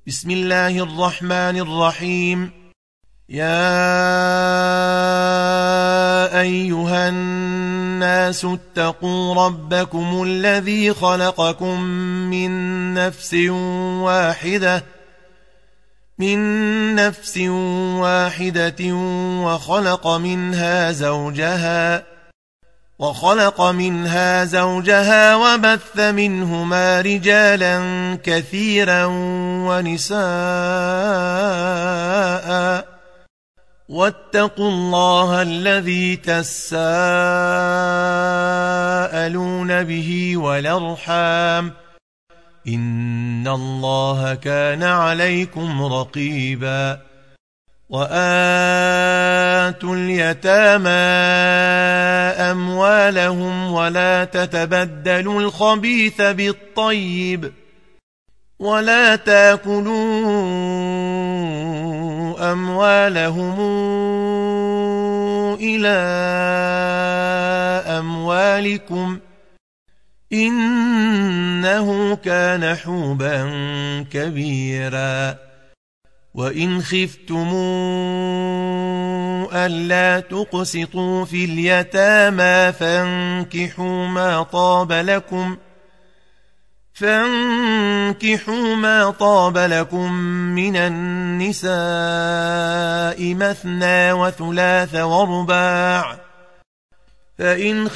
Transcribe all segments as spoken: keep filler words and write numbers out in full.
بسم الله الرحمن الرحيم. يا أيها الناس اتقوا ربكم الذي خلقكم من نفس واحدة من نفس واحدة وخلق منها زوجها وخلق منها زوجها وبث منهما رجالا كثيرا ونساء، واتقوا الله الذي تساءلون به والأرحام، إن الله كان عليكم رقيبا. وآتوا اليتامى أموالهم ولا تتبدلوا الخبيث بالطيب ولا تاكلوا أموالهم إلى أموالكم إنه كان حوبا كبيرا. وإن خفتموا ألا تقسطوا في اليتامى فانكحوا ما طاب لكم فانكحوا ما طاب لكم من النساء مثنى وثلاث ورباع، فإن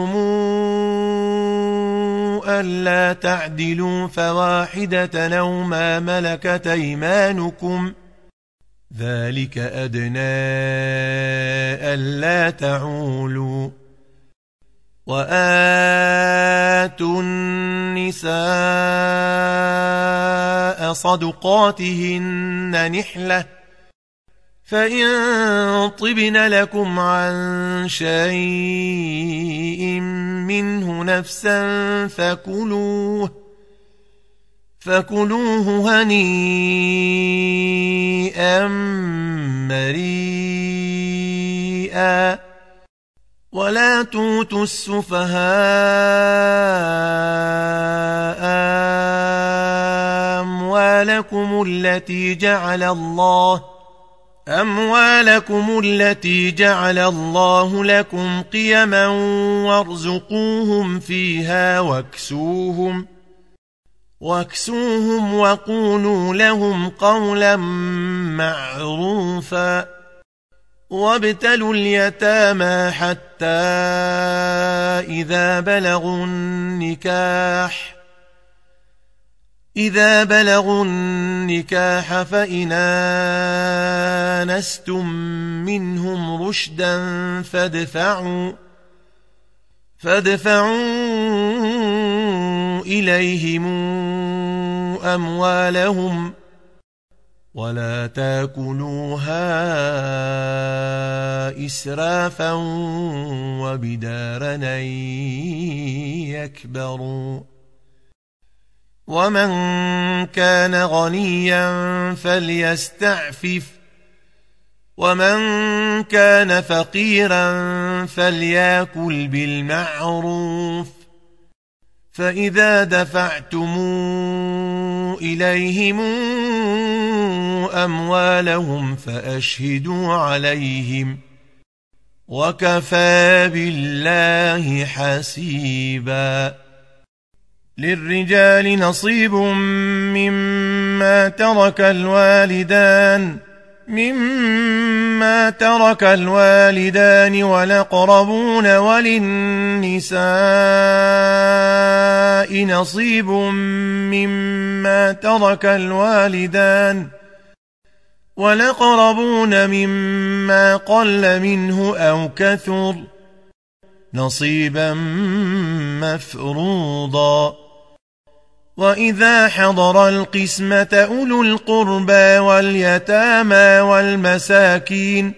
خفتموا ألا تعدلوا فواحدة أو ما ملكت أيمانكم، ذلك أدنى ألا تعولوا. وآتوا النساء صدقاتهن نحلة، فإن طبن لكم عن شيء منه نفسا فكلوه فكلوه هنيئا مريئا. ولا توتوا السفهاء أموالكم التي جعل الله أموالكم التي جعل الله لكم قيما وارزقوهم فيها واكسوهم واكسوهم وقولوا لهم قولا معروفا. وابتلوا اليتامى حتى إذا بلغوا النكاح إذا بلغوا النكاح فإن آنستم منهم رشدا فادفعوا فادفعوا إليهم أموالهم ولا تاكلوها إسرافا وبدارا أن يكبروا. ومن كان غنيا فليستعفف ومن كان فقيرا فليأكل بالمعروف، فإذا دفعتم إليهم أموالهم فأشهدوا عليهم، وكفى بالله حسيبا. للرجال نصيب مما ترك الوالدان مما ترك الوالدان والأقربون، وللنساء نصيب مما ترك الوالدان والأقربون مما قل منه أو كثر، نصيبا مفروضا. وإذا حضر القسمة أولو القربى واليتامى والمساكين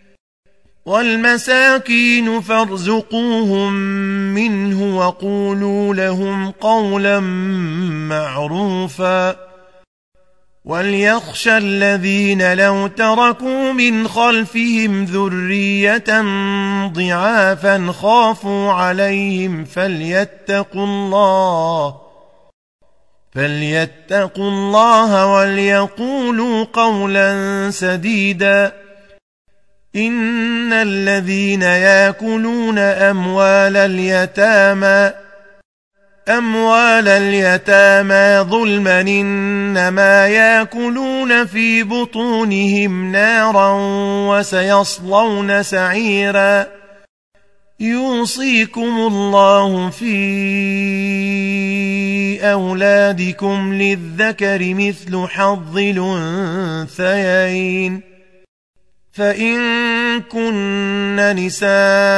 والمساكين فارزقوهم منه وقولوا لهم قولا معروفا. وليخشى الذين لو تركوا من خلفهم ذرية ضعافا خافوا عليهم فليتقوا الله فليتقوا الله وليقولوا قولا سديدا إن الذين يأكلون أموال اليتامى أموال اليتامى ظلما إنما يأكلون في بطونهم نارا وسيصلون سعيرا يوصيكم الله في أولادكم للذكر مثل حظ الأنثيين فإن كن نساء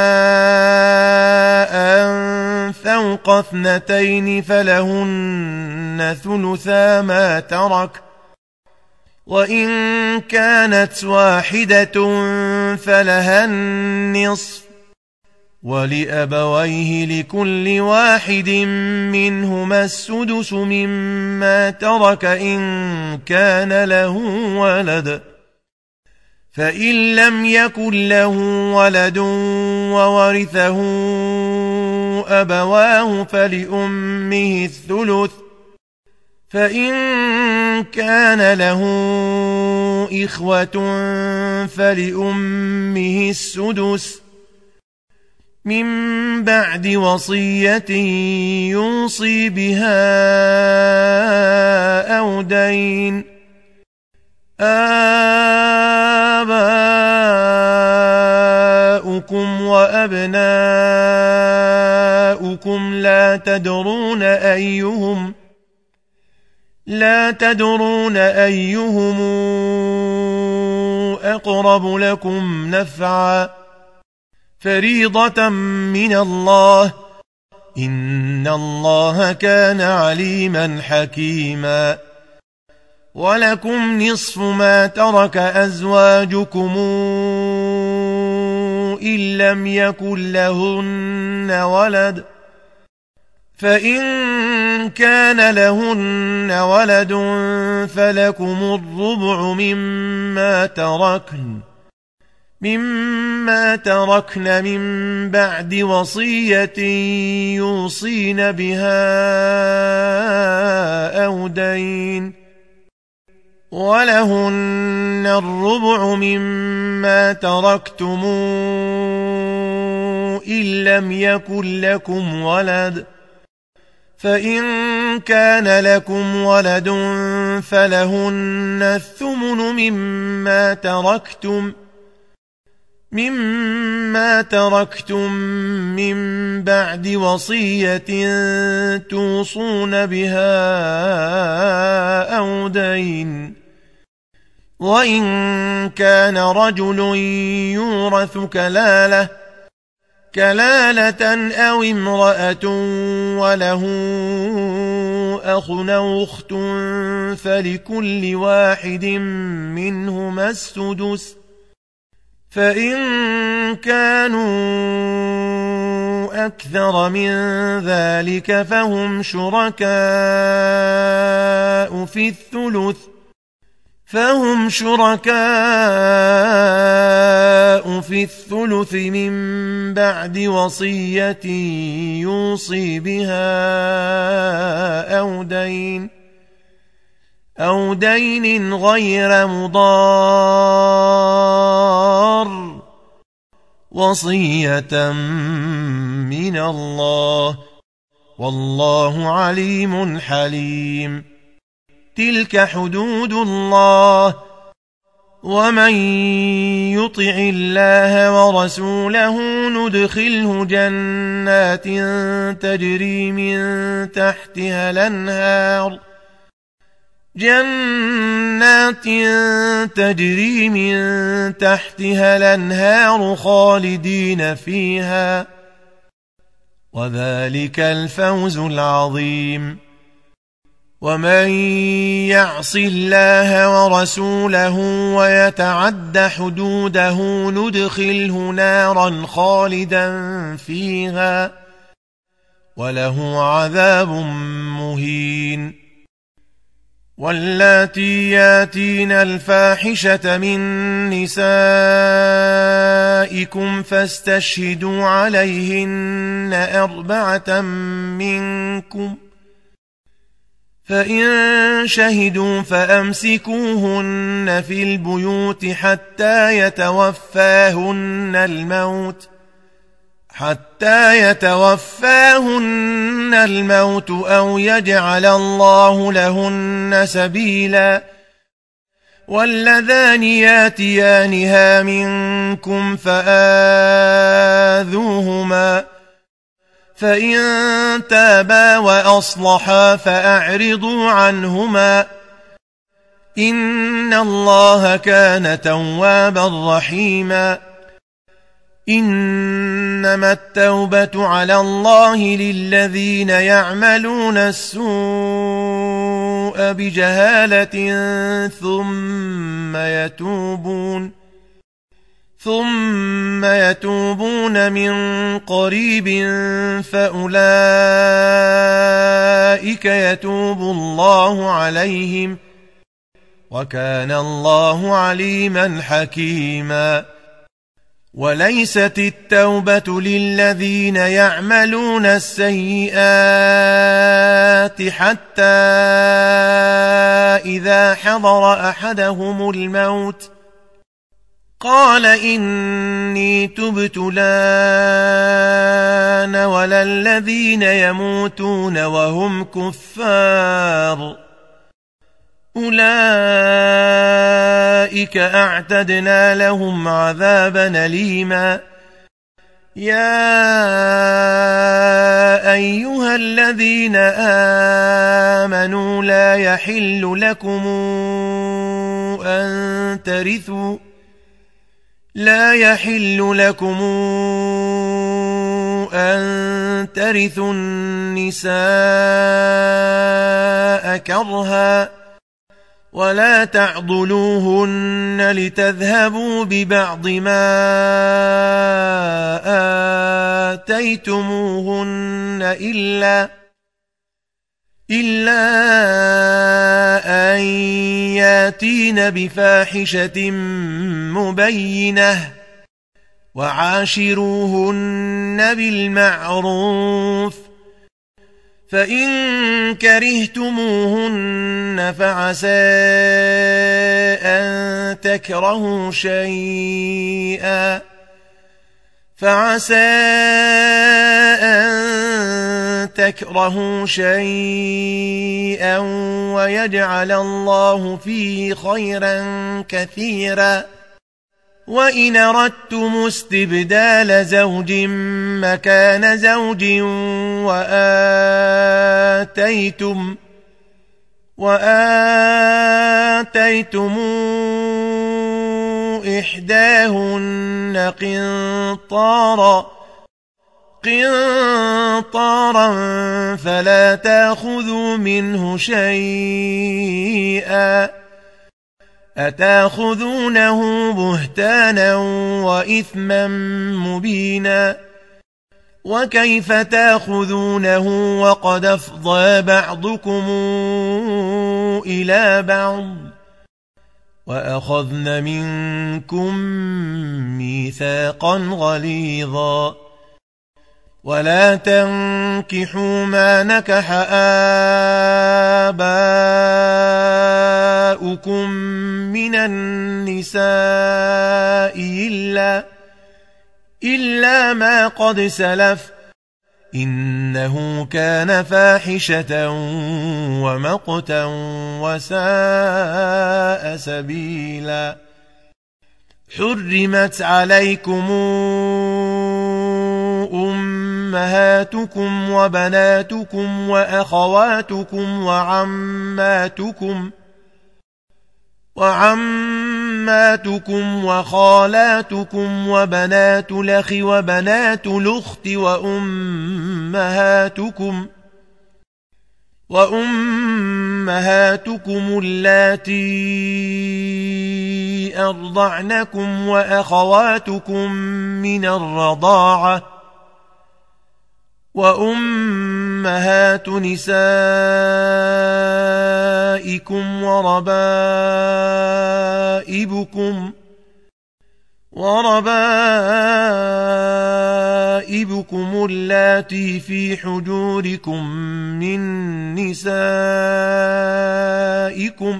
فوق اثنتين فلهن ثلثا ما ترك وإن كانت واحدة فلها النصف ولأبويه لكل واحد منهما السدس مما ترك إن كان له ولد فإن لم يكن له ولد وورثه أبواه فلأمه الثلث فإن كان له إخوة فلأمه السدس من بعد وصية يوصي بها أو دين آباؤكم وأبناؤكم لا تدرون أيهم لا تدرون أيهم أقرب لكم نفعا فريضة من الله إن الله كان عليما حكيما ولكم نصف ما ترك أزواجكم إن لم يكن لهن ولد فإن كان لهن ولد فلكم الربع مما تركن مما تركن من بعد وصية يوصين بها أو دين ولهن الربع مما تركتم إن لم يكن لكم ولد فإن كان لكم ولد فلهن الثمن مما تركتم مما تركتم من بعد وصية توصون بها أو دين وإن كان رجل يورث كلالة كلالة أو امرأة وله أخ أو أخت فلكل واحد منهما السدس فإن كانوا أكثر من ذلك فهم شركاء في الثلث فهم شركاء في الثلث من بعد وصية يوصي بها أو دين أو دين غير مضار وصية من الله والله عليم حليم تلك حدود الله ومن يطع الله ورسوله ندخله جنات تجري من تحتها الأنهار جنات تجري من تحتها الأنهار خالدين فيها وذلك الفوز العظيم ومن يعص الله ورسوله ويتعد حدوده ندخله نارا خالدا فيها وله عذاب مهين واللاتي ياتين الفاحشة من نسائكم فاستشهدوا عليهن أربعة منكم فإن شهدوا فأمسكوهن في البيوت حتى يتوفاهن الموت حتى يتوفاهن الموت أو يجعل الله لهن سبيلا واللذان ياتيانها منكم فآذوهما فإن تابا وأصلحا فأعرضوا عنهما إن الله كان توابا رحيما إنما التوبة على الله للذين يعملون السوء بجهالة ثم يتوبون ثم يتوبون من قريب فأولئك يتوب الله عليهم وكان الله عليما حكيما وليست التوبة للذين يعملون السيئات حتى إذا حضر أحدهم الموت قال إني تبت الآن ولا الذين يموتون وهم كفار أولئك أعتدنا لهم عذابا أليما يا أيها الذين آمنوا لا يحل لكم أن ترثوا لا يحل لكم أن ترثوا النساء كرها ولا تعضلوهن لتذهبوا ببعض ما آتيتموهن إلا إلا أن ياتين بفاحشة مبينة وعاشروهن بالمعروف فإن كرهتموهن فعسى أن تكرهوا شيئا فعسى أن تكرهوا شيئا ويجعل الله فيه خيرا كثيرا وإن أردتم استبدال زوج مكان زوج وآتيتم وآتيتم إحداهن قنطارا قنطارا فلا تأخذوا منه شيئا أتأخذونه بهتانا وإثما مبينا وكيف تأخذونه وقد أفضى بعضكم إلى بعض وأخذن منكم ميثاقا غليظا ولا تنكحوا ما نكح آباؤكم من النساء إلا, إلا ما قد سلف إنه كان فاحشة ومقتا وساء سبيلا حرمت عليكم أمهاتكم وبناتكم وأخواتكم وعماتكم وعماتكم وخالاتكم وبنات الأخ وبنات الأخت وأمهاتكم وأمهاتكم اللاتي أرضعنكم وأخواتكم من الرضاعة وأمهات نسائكم وربائبكم وربائبكم اللاتي في حجوركم من نسائكم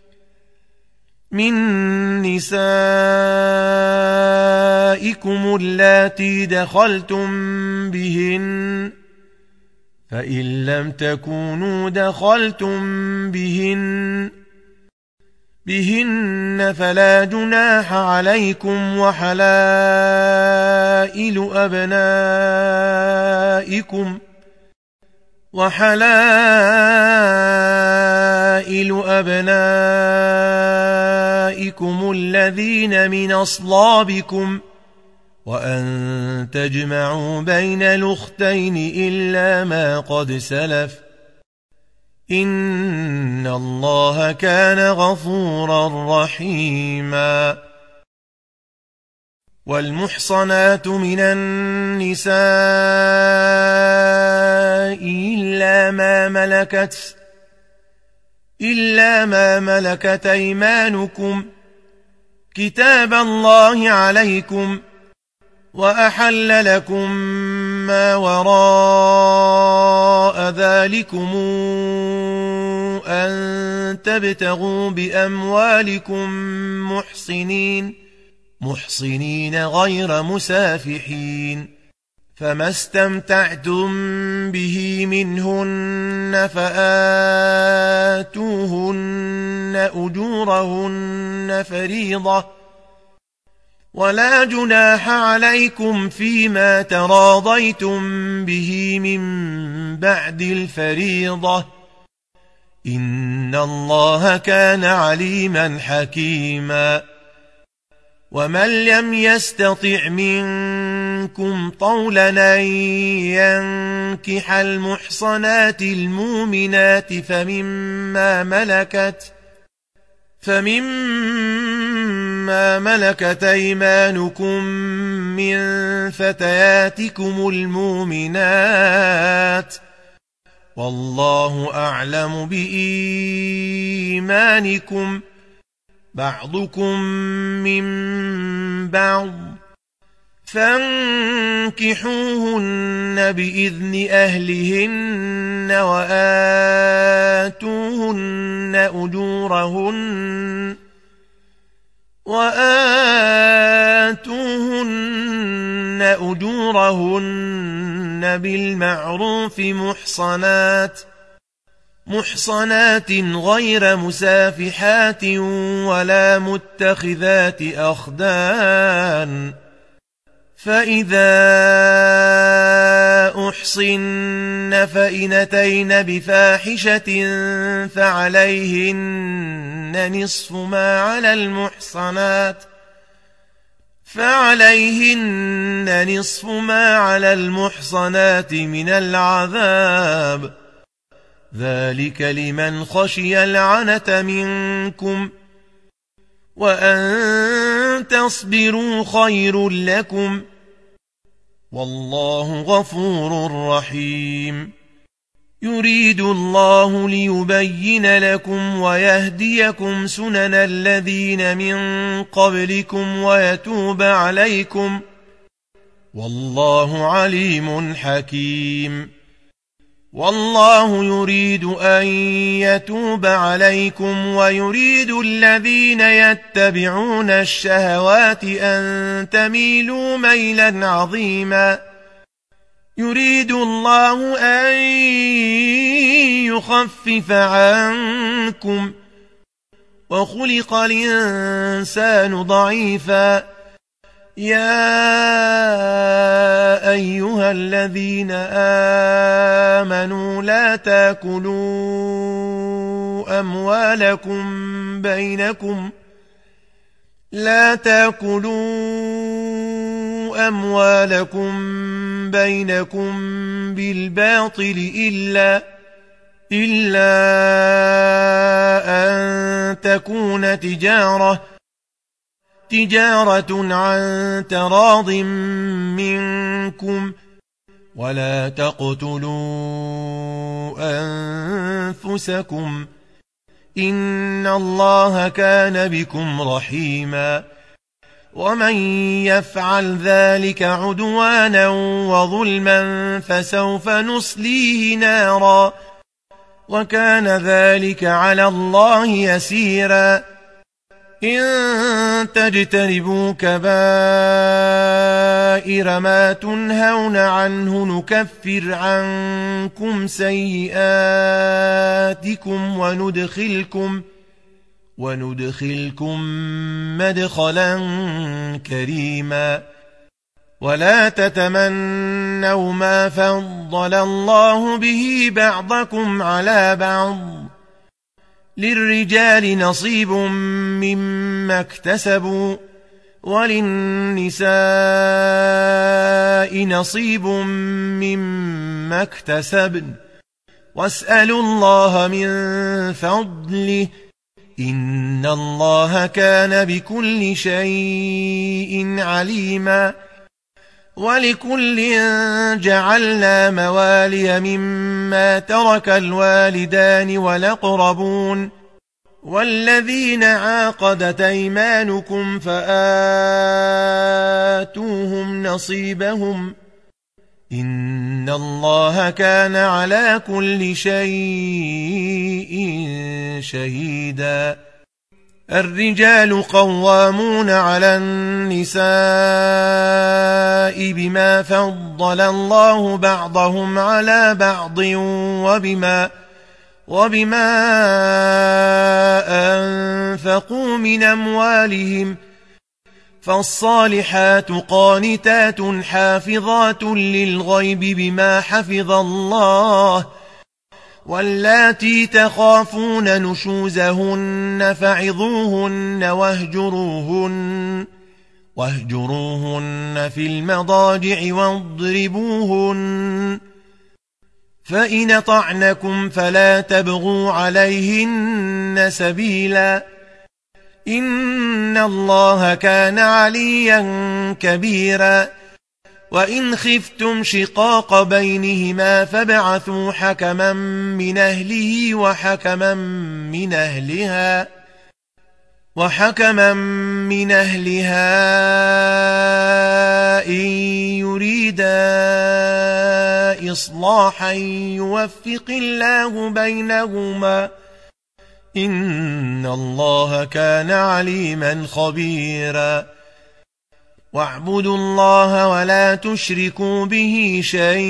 من نسائكم اللاتي دخلتم بهن فإن لم تكونوا دخلتم بهن بهن فلا جناح عليكم وحلائل أبنائكم وحلائل أبنائكم الذين من أصلابكم وأن تجمعوا بين الأختين إلا ما قد سلف إن الله كان غفورا رحيما. والمحصنات من النساء إلا ما ملكت إلا ما ملكت أيمانكم كتاب الله عليكم وأحل لكم ما وراء ذلكم أن تبتغوا بأموالكم محصنين محصنين غير مسافحين فما استمتعتم به منهن فآتوهن أجورهن فريضة ولا جناح عليكم فيما تراضيتم به من بعد الفريضة إن الله كان عليما حكيما. ومن لم يستطع منكم طولا أن ينكح المحصنات المؤمنات فمما ملكت فمما ملكت أيمانكم من فتياتكم المؤمنات والله أعلم بإيمانكم بعضكم من بعض فانكحوهن بإذن أهلهن وآتوهن أجورهن وآتوهن أجورهن بالمعروف محصنات محصنات غير مسافحات ولا متخذات أخدان فإذا أحصن فإن أتين بفاحشة فعليهن نصف ما على المحصنات فعليهن نصف ما على المحصنات من العذاب ذلك لمن خشي العنة منكم وأن تصبروا خير لكم والله غفور رحيم. يريد الله ليبين لكم ويهديكم سنن الذين من قبلكم ويتوب عليكم والله عليم حكيم. والله يريد أن يتوب عليكم ويريد الذين يتبعون الشهوات أن تميلوا ميلا عظيما. يريد الله أن يخفف عنكم وخلق الإنسان ضعيفا. يا أيها الذين آمنوا لا تأكلوا أموالكم بينكم لا تأكلوا أموالكم بينكم بالباطل إلا إلا أن تكون تجارة تجارة عن تراض منكم ولا تقتلوا أنفسكم إن الله كان بكم رحيما. ومن يفعل ذلك عدوانا وظلما فسوف نصليه نارا وكان ذلك على الله يسيرا إن تجتنبوا كبائر ما تنهون عنه نكفر عنكم سيئاتكم وندخلكم وندخلكم مدخلا كريما ولا تتمنوا ما فضل الله به بعضكم على بعض للرجال نصيب مما اكتسبوا وللنساء نصيب مما اكتسبن واسألوا الله من فضله إن الله كان بكل شيء عليما ولكل جعلنا موالي مما ترك الوالدان والأقربون والذين عاقدت أيمانكم فآتوهم نصيبهم إن الله كان على كل شيء شهيدا الرجال قوامون على النساء بما فضل الله بعضهم على بعض وبما وبما أنفقوا من أموالهم فالصالحات قانتات حافظات للغيب بما حفظ الله واللاتي تخافون نشوزهن فعظوهن واهجروهن واهجروهن في المضاجع واضربوهن فإن طعنكم فلا تبغوا عليهن سبيلا إن الله كان عليا كبيرا وإن خفتم شقاق بينهما فابعثوا حكما من أهله وحكما من أهلها وحكما من أهلها إن يريدا إصلاحا يوفق الله بينهما إن الله كان عليما خبيرا واعبدوا الله ولا تشركوا به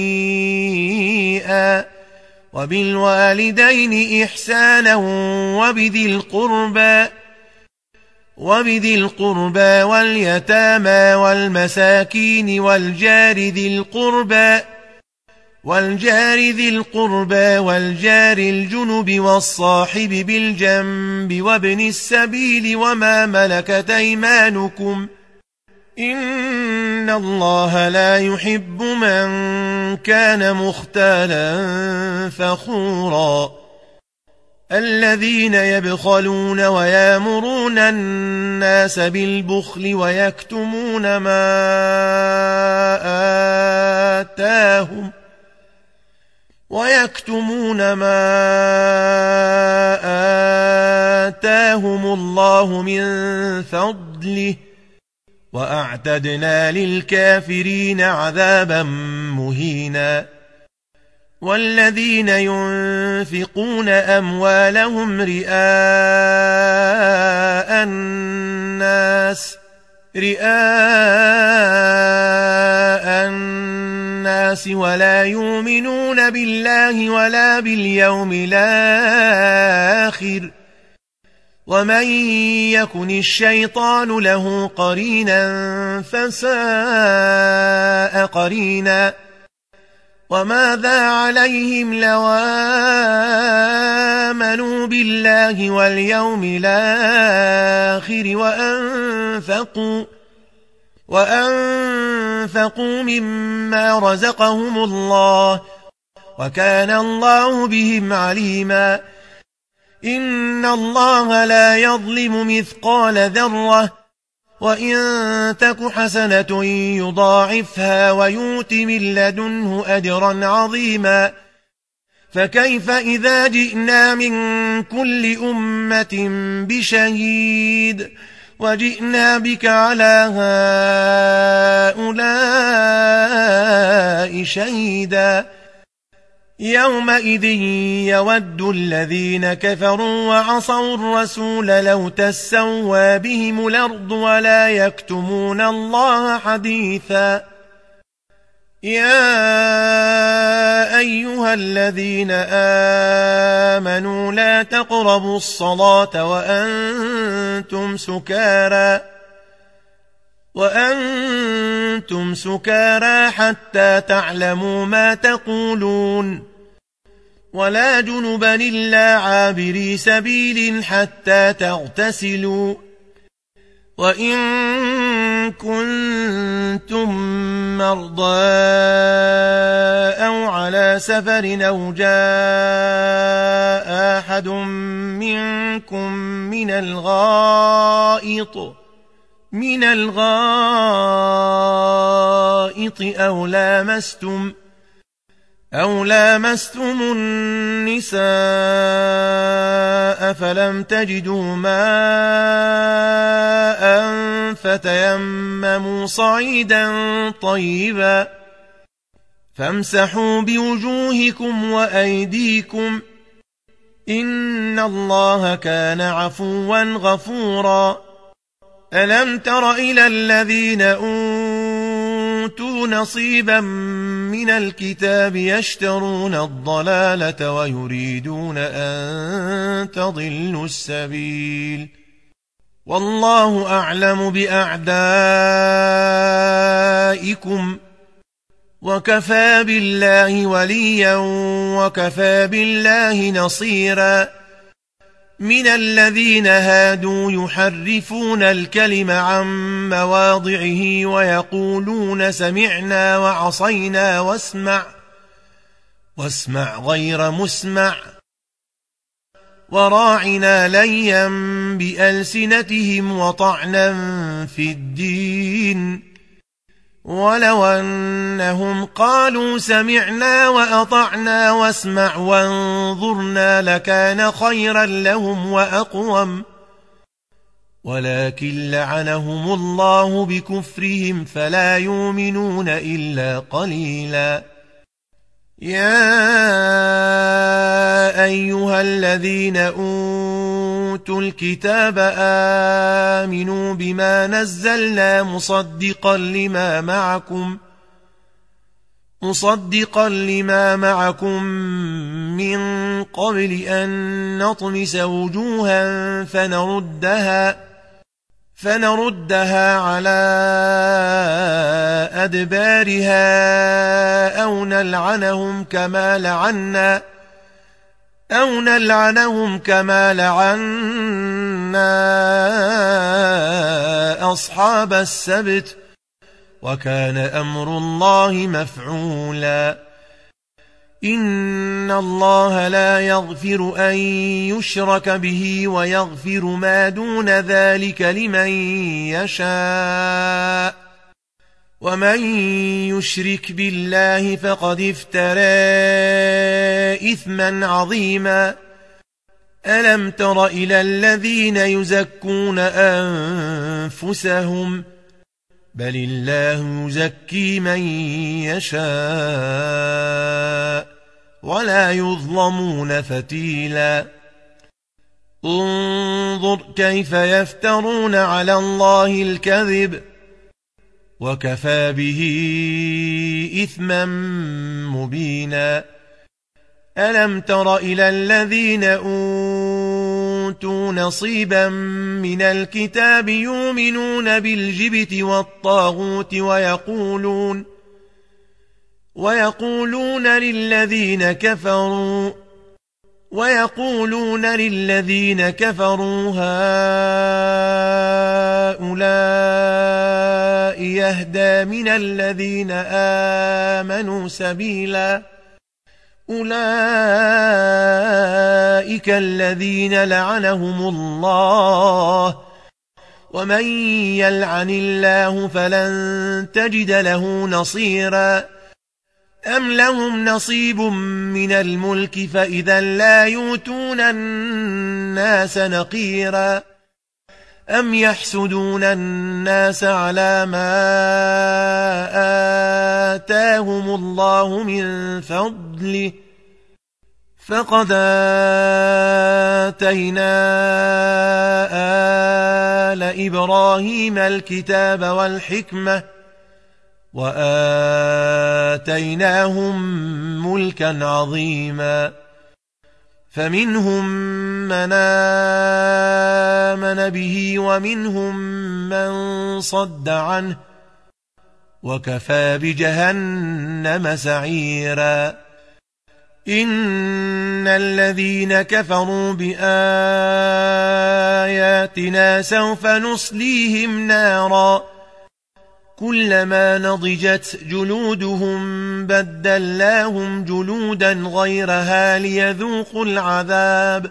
شيئا وبالوالدين إحسانا وبذي القربى وبذي القربى واليتامى والمساكين والجار ذي القربى والجار ذي القربى والجار الجنب والصاحب بالجنب وابن السبيل وما ملكت أيمانكم إن الله لا يحب من كان مختالا فخورا الذين يبخلون ويامرون الناس بالبخل ويكتمون ما آتاهم ويكتمون ما آتاهم الله من فضله وأعتدنا للكافرين عذابا مهينا والذين ينفقون أموالهم رئاء الناس رئاء الناس ولا يؤمنون بالله ولا باليوم الآخر ومن يكن الشيطان له قرينا فساء قرينا وماذا عليهم لو آمنوا بالله واليوم الآخر وأنفقوا وأنفقوا مما رزقهم الله وكان الله بهم عليما إن الله لا يظلم مثقال ذرة وإن تك حسنة يضاعفها ويؤت من لدنه أجرا عظيما فكيف إذا جئنا من كل أمة بشهيد وجئنا بك على هؤلاء شهيدا يومئذ يود الذين كفروا وعصوا الرسول لو تسوى بهم الأرض ولا يكتمون الله حديثا يا أيها الذين آمنوا لا تقربوا الصلاة وأنتم سكارى وأنتم سكارى حتى تعلموا ما تقولون ولا جنبا إلا عابري سبيل حتى تغتسلوا وإن كنتم مرضى أو على سفر أو جاء أحد منكم من الغائط من الغائط أو لامستم أو لامستم النساء فلم تجدوا ماء فتيمموا صعيدا طيبا فامسحوا بوجوهكم وأيديكم إن الله كان عفوا غفورا ألم تر إلى الذين أوتوا نصيبا من الكتاب يشترون الضلالة ويريدون أن تضلوا السبيل والله أعلم بأعدائكم وكفى بالله وليا وكفى بالله نصيرا من الذين هادوا يحرفون الكلم عن مواضعه ويقولون سمعنا وعصينا واسمع واسمع غير مسمع وراعنا ليا بألسنتهم وطعنا في الدين ولو أنهم قالوا سمعنا وأطعنا واسمع وانظرنا لكان خيرا لهم وأقوم ولكن لعنهم الله بكفرهم فلا يؤمنون إلا قليلا يا أيها الذين أوتوا الكتاب آمنوا بما نزلنا مصدقا لما معكم مصدقا لما معكم من قبل أن نطمس وجوها فنردها فنردها على أدبارها أو نلعنهم كما لعنا أو نلعنهم كما لعنا أصحاب السبت وكان أمر الله مفعولا إن الله لا يغفر أن يشرك به ويغفر ما دون ذلك لمن يشاء ومن يشرك بالله فقد افترى إثما عظيما ألم تر إلى الذين يزكون أنفسهم بل الله يزكي من يشاء ولا يظلمون فتيلا انظر كيف يفترون على الله الكذب وكفى به إثما مبينا ألم تر إلى الذين أوتوا نصيبا من الكتاب يؤمنون بالجبت والطاغوت ويقولون ويقولون للذين كفروا ويقولون للذين كفروا هؤلاء يهدى من الذين آمنوا سبيلا أولئك الذين لعنهم الله ومن يلعن الله فلن تجد له نصيرا أم لهم نصيب من الملك فإذا لا يؤتون الناس نقيرا أم يحسدون الناس على ما آتاهم الله من فضله فقد آتينا آل إبراهيم الكتاب والحكمة وآتيناهم ملكا عظيما فمنهم من آمن به ومنهم من صد عنه وكفى بجهنم سعيرا إن الذين كفروا بآياتنا سوف نصليهم نارا كلما نضجت جلودهم بدلناهم جلودا غيرها ليذوقوا العذاب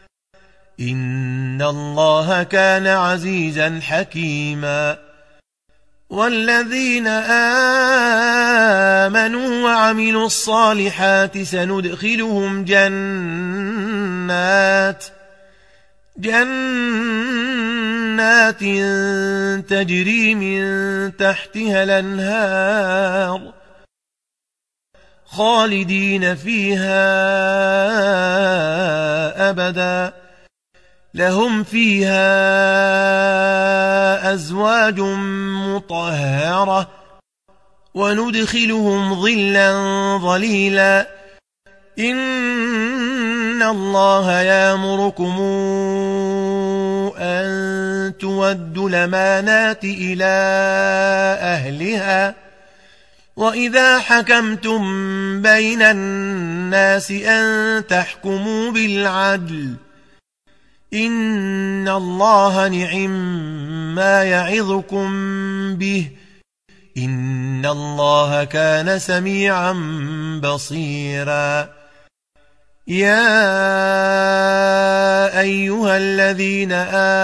إن الله كان عزيزا حكيما والذين آمنوا وعملوا الصالحات سندخلهم جنات جنات تجري من تحتها الأنهار خالدين فيها أبدا لهم فيها أزواج مطهرة وندخلهم ظلا ظليلا إن الله يأمركم أن تودوا الأمانات إلى أهلها وإذا حكمتم بين الناس أن تحكموا بالعدل إن الله نعم ما يعظكم به إن الله كان سميعا بصيرا يا أيها الذين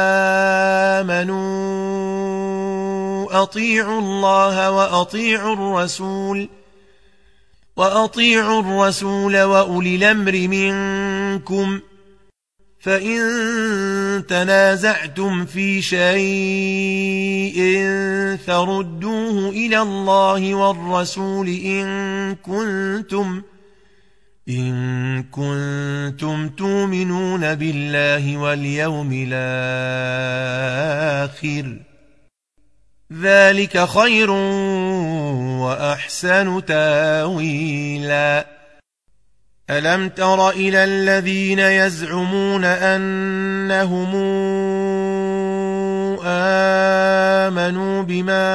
آمنوا أطيعوا الله وأطيعوا الرسول وأطيعوا الرسول وأولي الأمر منكم فإن تنازعتم في شيء فردوه إلى الله والرسول إن كنتم إن كنتم تؤمنون بالله واليوم الآخر ذلك خير وأحسن تاويلا ألم تر إلى الذين يزعمون أنهم آمنوا بما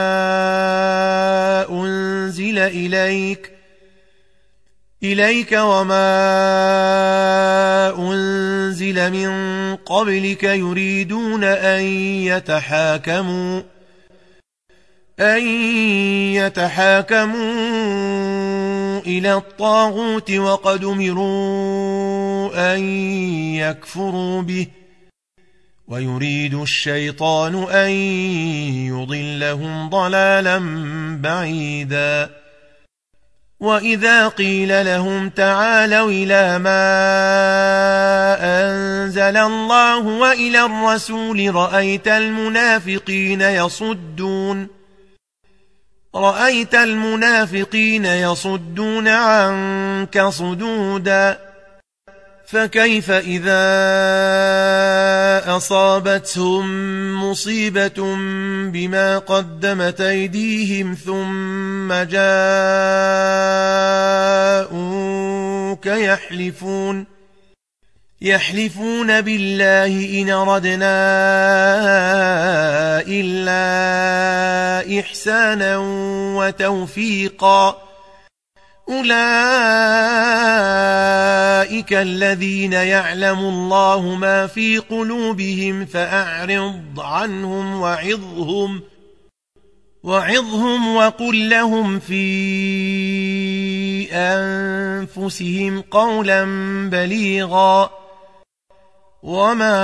أنزل إليك إليك وما أنزل من قبلك يريدون أن يتحاكموا أن يتحاكموا إلى الطاغوت وقد أمروا أن يكفروا به ويريد الشيطان أن يضلهم ضلالا بعيدا وإذا قيل لهم تعالوا إلى ما أنزل الله وإلى الرسول رأيت المنافقين يصدون رأيت المنافقين يصدون عنك صدودا فكيف إذا أصابتهم مصيبة بما قدمت أيديهم ثم جاءوك يحلفون يحلفون بالله إن أردنا إلا إحسانا وتوفيقا أولئك الذين يعلم الله ما في قلوبهم فأعرض عنهم وعظهم وعظهم وقل لهم في أنفسهم قولا بليغا وما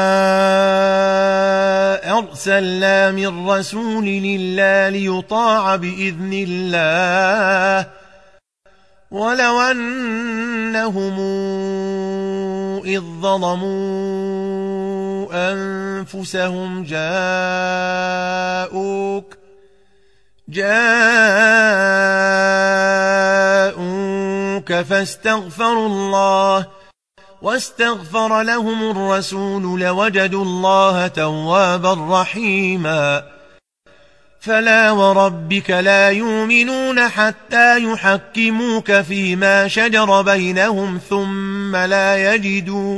أرسلنا من رسول إلا ليطاع بإذن الله ولو أنهم إذ ظلموا أنفسهم جاءوك جاءوك فاستغفروا الله واستغفر لهم الرسول لوجدوا الله توابا رحيما فلا وربك لا يؤمنون حتى يحكموك فيما شجر بينهم ثم لا يجدوا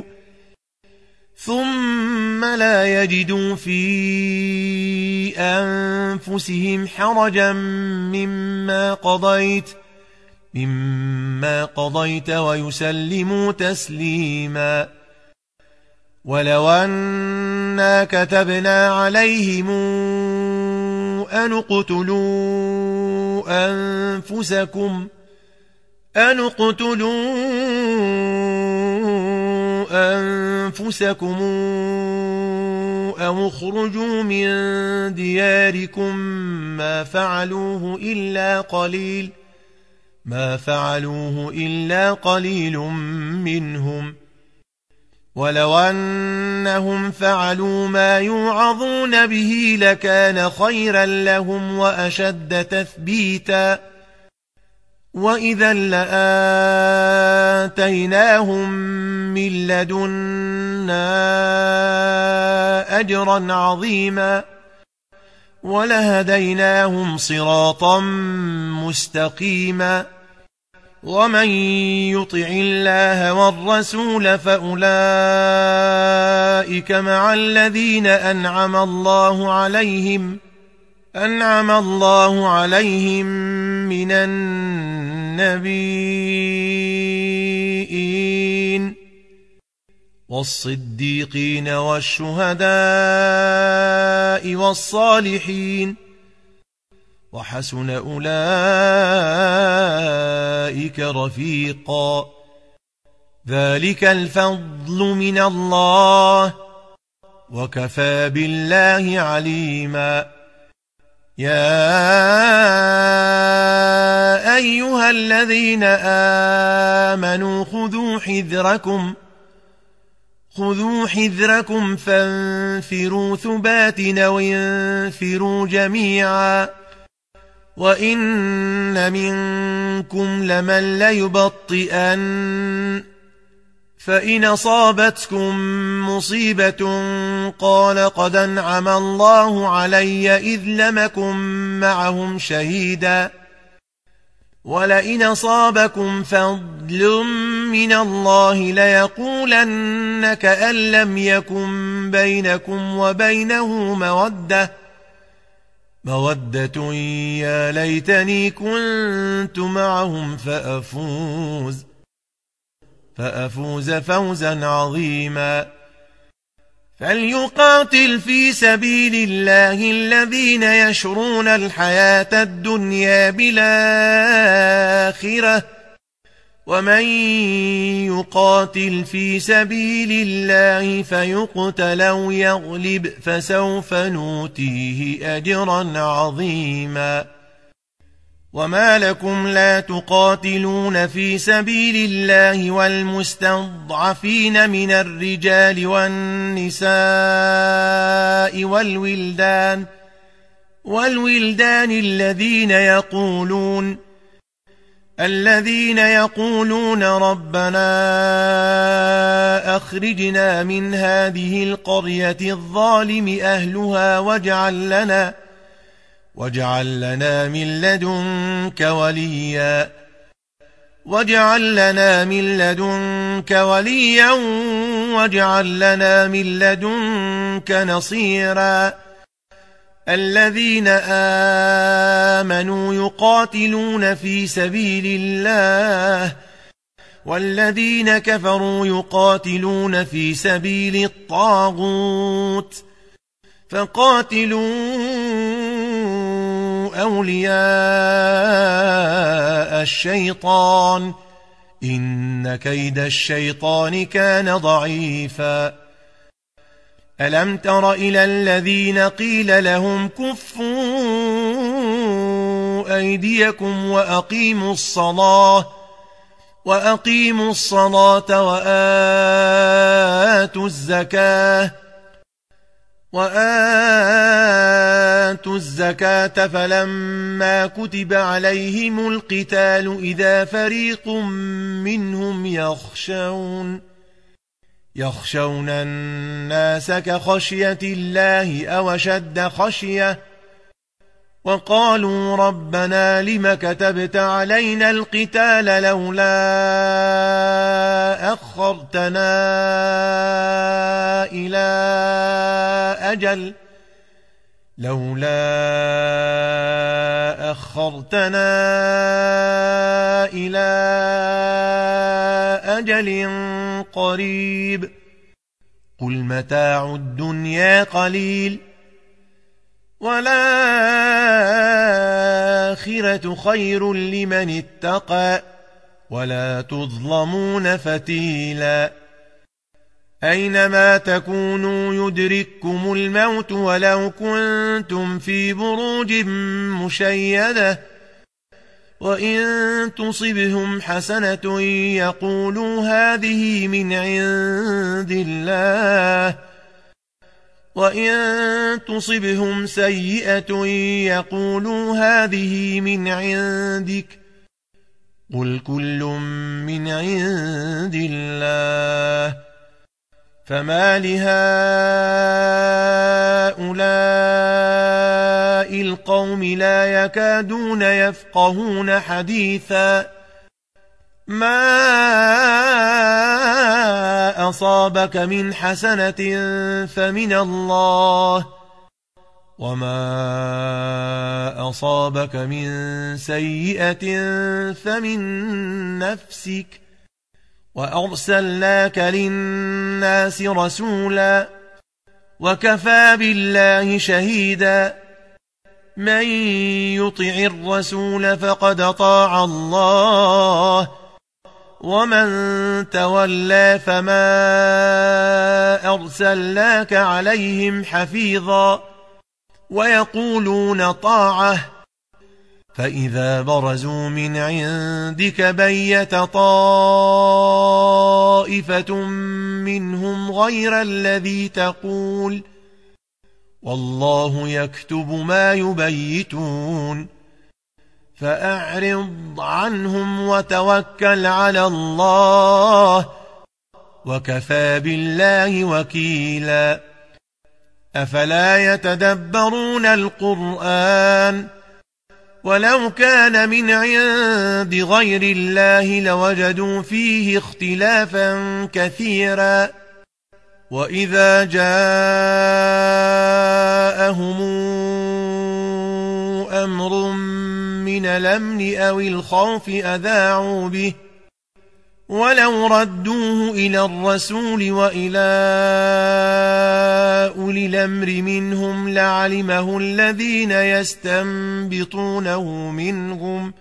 ثم لا يجدوا في أنفسهم حرجا مما قضيت مما قضيت ويسلموا تسليما ولو أنا كتبنا عليهم أن اقتلوا أنفسكم أن اقتلوا أنفسكم أو اخرجوا من دياركم ما فعلوه إلا قليل ما فعلوه إلا قليل منهم ولو أنهم فعلوا ما يوعظون به لكان خيرا لهم وأشد تثبيتا وإذا لآتيناهم من لدنا أجرا عظيما ولهديناهم صراطا مستقيما ومن يطع الله والرسول فأولئك مع الذين أنعم الله عليهم أنعم الله عليهم من النبيين والصديقين والشهداء والصالحين وحسن أولئك رفيقا ذلك الفضل من الله وكفى بالله عليما يا أيها الذين آمنوا خذوا حذركم خذوا حذركم فانفروا ثبات أو انفروا جميعا وإن منكم لمن ليبطئن فإن أصابتكم مصيبة قال قد أنعم الله علي إذ لم أكن معهم شهيدا ولئن أصابكم فضل من الله ليقولن كأن لم يكن بينكم وبينه مودة مودة يا ليتني كنت معهم فأفوز فأفوز فوزا عظيما فليقاتل في سبيل الله الذين يشرون الحياة الدنيا بالآخرة ومن يقاتل في سبيل الله فيقتل أو يغلب فسوف نؤتيه أجرا عظيما وما لكم لا تقاتلون في سبيل الله والمستضعفين من الرجال والنساء والولدان والولدان الذين يقولون الذين يقولون ربنا أخرجنا من هذه القرية الظالم أهلها واجعل لنا واجعل لنا من لدنك وليا واجعل لنا من لدنك وليا واجعل لنا من لدنك نصيرا الذين آمنوا يقاتلون في سبيل الله والذين كفروا يقاتلون في سبيل الطاغوت فقاتلوا أولياء الشيطان إن كيد الشيطان كان ضعيفا ألم تر إلى الذين قيل لهم كفوا أيديكم وأقيموا الصلاة وأقيموا الصلاة وآتوا الزكاة وآتوا الزكاة فلما كتب عليهم القتال إذا فريق منهم يخشون يخشون الناس كخشية الله أو أشد خشية وقالوا ربنا لم كتبت علينا القتال لولا أخرتنا إلى أجل لولا أخرتنا إلى أجل قريب قل متاع الدنيا قليل والآخرة خير لمن اتقى ولا تظلمون فتيلا أينما تكونوا يدرككم الموت ولو كنتم في بروج مشيدة وإن تصبهم حسنة يقولوا هذه من عند الله وإن تصبهم سيئة يقولوا هذه من عندك قل كل من عند الله فما لهؤلاء القوم لا يكادون يفقهون حديثا ما أصابك من حسنة فمن الله وما أصابك من سيئة فمن نفسك وأرسلناك للناس رسولا وكفى بالله شهيدا من يطع الرسول فقد أطاع الله ومن تولى فما أرسلناك عليهم حفيظا ويقولون طاعة فإذا برزوا من عندك بيت طائفة منهم غير الذي تقول والله يكتب ما يبيتون فأعرض عنهم وتوكل على الله وكفى بالله وكيلا أفلا يتدبرون القرآن ولو كان من عند غير الله لوجدوا فيه اختلافا كثيرا وإذا جاءهم أمر من الأمن أو الخوف أذاعوا به ولو ردوه إلى الرسول وإلى أولي الأمر منهم لعلمه الذين يستنبطونه منهم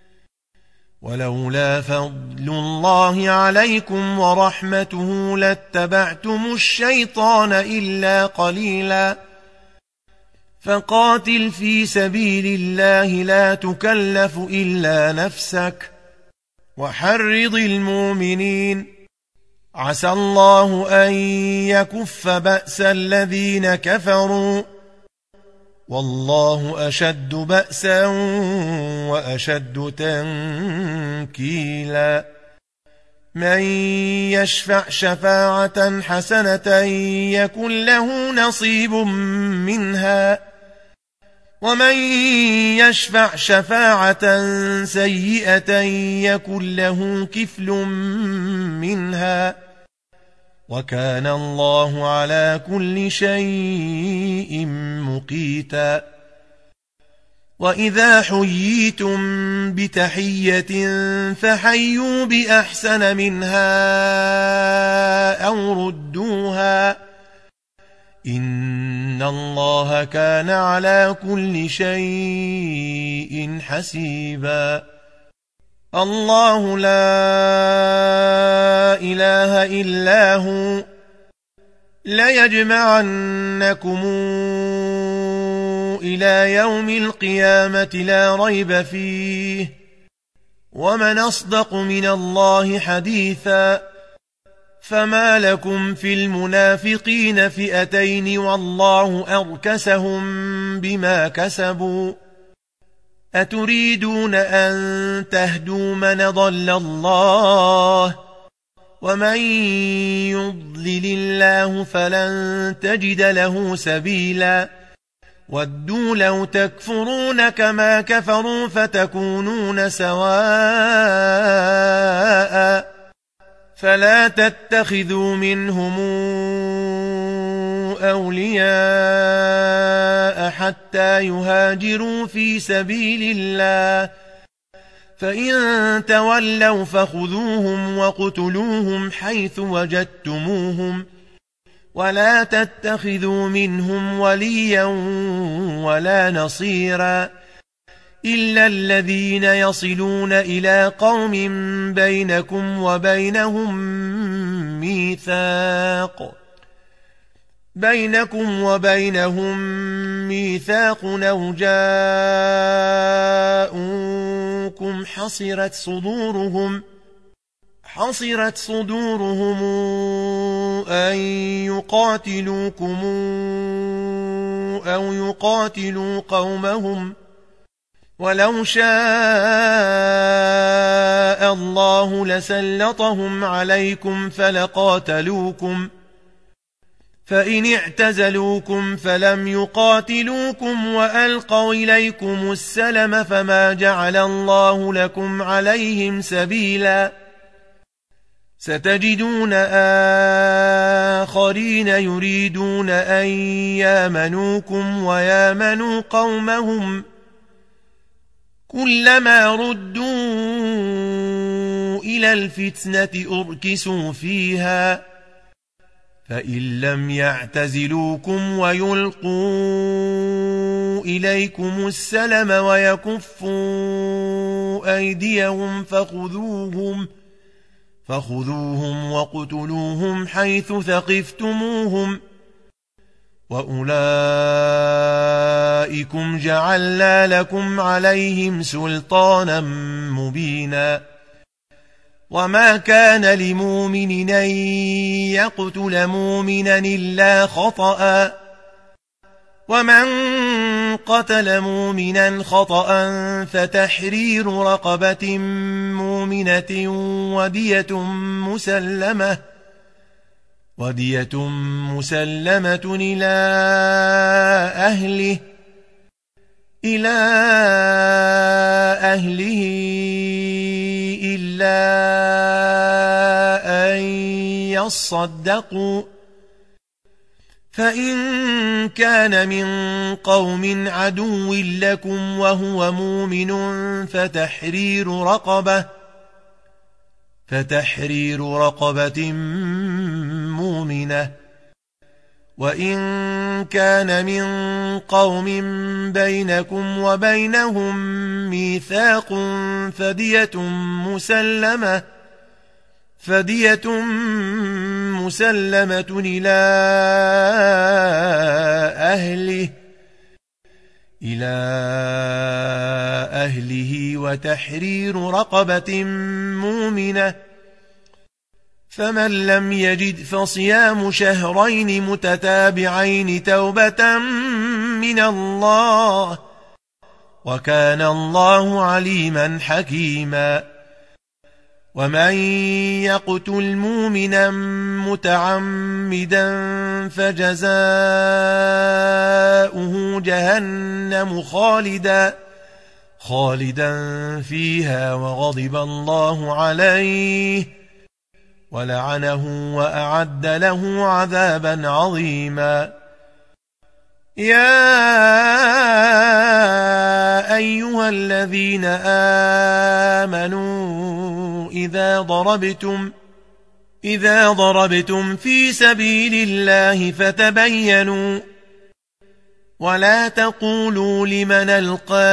ولولا فضل الله عليكم ورحمته لاتبعتم الشيطان إلا قليلا فقاتل في سبيل الله لا تكلف إلا نفسك وحرض المؤمنين عسى الله أن يكف بأس الذين كفروا والله أشد بأسا وأشد تنكيلا من يشفع شفاعة حسنة يكن له نصيب منها ومن يشفع شفاعة سيئة يكن له كفل منها وكان الله على كل شيء مقيتا وإذا حييتم بتحية فحيوا بأحسن منها أو ردوها إن الله كان على كل شيء حسيبا الله لا إله إلا هو ليجمعنكم إلى يوم القيامة لا ريب فيه ومن أصدق من الله حديثا فما لكم في المنافقين فئتين والله أركسهم بما كسبوا أتريدون أن تهدوا من ضل الله ومن يضلل الله فلن تجد له سبيلا ودوا لو تكفرون كما كفروا فتكونون سواء فلا تتخذوا منهم أولياء حتى يهاجروا في سبيل الله فإن تولوا فخذوهم وقتلوهم حيث وجدتموهم ولا تتخذوا منهم وليا ولا نصيرا إلا الذين يصلون إلى قوم بينكم وبينهم ميثاق بينكم وبينهم ميثاق أو جاءوكم حصرت صدورهم حصرت صدورهم أن يقاتلوكم أو يقاتلوا قومهم ولو شاء الله لسلطهم عليكم فلقاتلوكم فإن اعتزلوكم فلم يقاتلوكم وألقوا إليكم السلم فما جعل الله لكم عليهم سبيلا ستجدون آخرين يريدون أن يامنوكم ويامنوا قومهم كلما ردوا إلى الفتنة أركسوا فيها فإن لم يعتزلوكم ويلقوا إليكم السلم ويكفوا أيديهم فخذوهم فخذوهم وقتلوهم حيث ثقفتموهم وأولئكم جعلنا لكم عليهم سلطانا مبينا وما كان لمؤمن أن يقتل مؤمنا إلا خطأ ومن قتل مؤمنا خطأ فتحرير رقبة مؤمنة ودية مسلمة ودية مسلمة إلى أهله إلى أهله إلا أن يصدقوا فإن كان من قوم عدو لكم وهو مؤمن فتحرير رقبة فتحرير رقبة مؤمنة وإن كان من قوم بينكم وبينهم ميثاق فدية مسلمة فدية مسلمة إلى أهله إلى أهله وتحرير رقبة مؤمنة فمن لم يجد فصيام شهرين متتابعين توبة من الله وكان الله عليما حكيما ومن يقتل مؤمنا متعمدا فجزاؤه جهنم خالدا خالدا فيها وغضب الله عليه ولعنه وأعد له عذابا عظيما يا أيها الذين آمنوا إذا ضربتم إذا ضربتم في سبيل الله فتبينوا ولا تقولوا لمن ألقى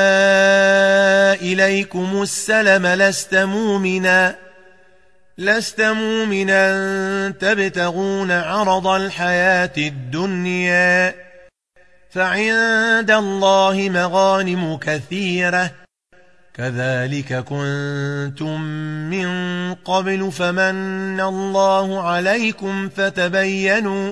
إليكم السلم لست مؤمنا لست مؤمنا تبتغون عرض الحياة الدنيا فعند الله مغانم كثيرة كذلك كنتم من قبل فمن الله عليكم فتبينوا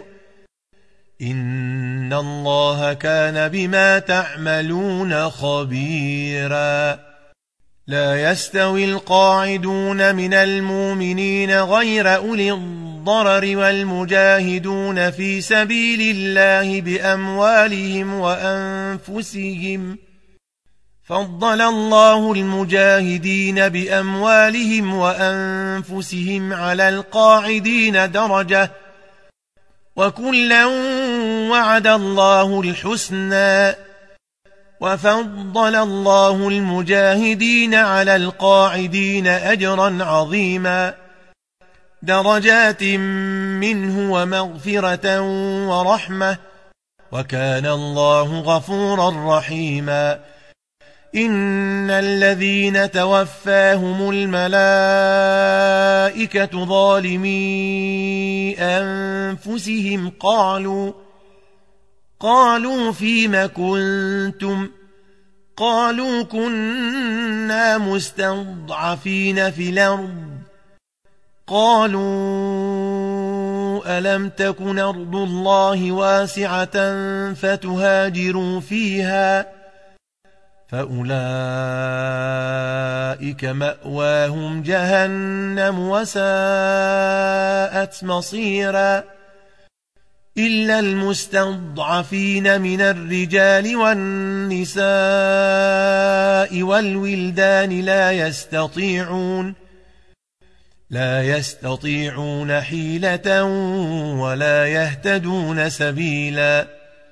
إن الله كان بما تعملون خبيرا لا يستوي القاعدون من المؤمنين غير أولي الضرر والمجاهدون في سبيل الله بأموالهم وأنفسهم فضل الله المجاهدين بأموالهم وأنفسهم على القاعدين درجة وكلا وعد الله الحسنى وفضل الله المجاهدين على القاعدين أجرا عظيما درجات منه ومغفرة ورحمة وكان الله غفورا رحيما إن الذين توفاهم الملائكة ظالمي أنفسهم قالوا قالوا فيم كنتم قالوا كنا مستضعفين في الأرض قالوا ألم تكن أرض الله واسعة فتهاجروا فيها فأولئك مأواهم جهنم وساءت مصيرا إلا المستضعفين من الرجال والنساء والولدان لا يستطيعون لا يستطيعون حيلة ولا يهتدون سبيلا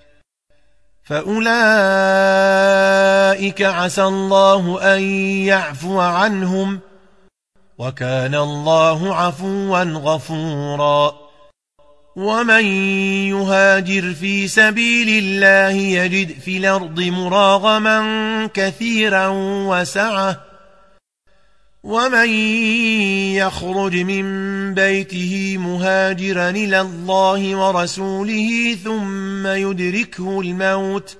فأولئك عسى الله أن يعفو عنهم وكان الله عفوا غفورا ومن يهاجر في سبيل الله يجد في الأرض مراغما كثيرا وسعة ومن يخرج من بيته مهاجرا إلى الله ورسوله ثم يدركه الموت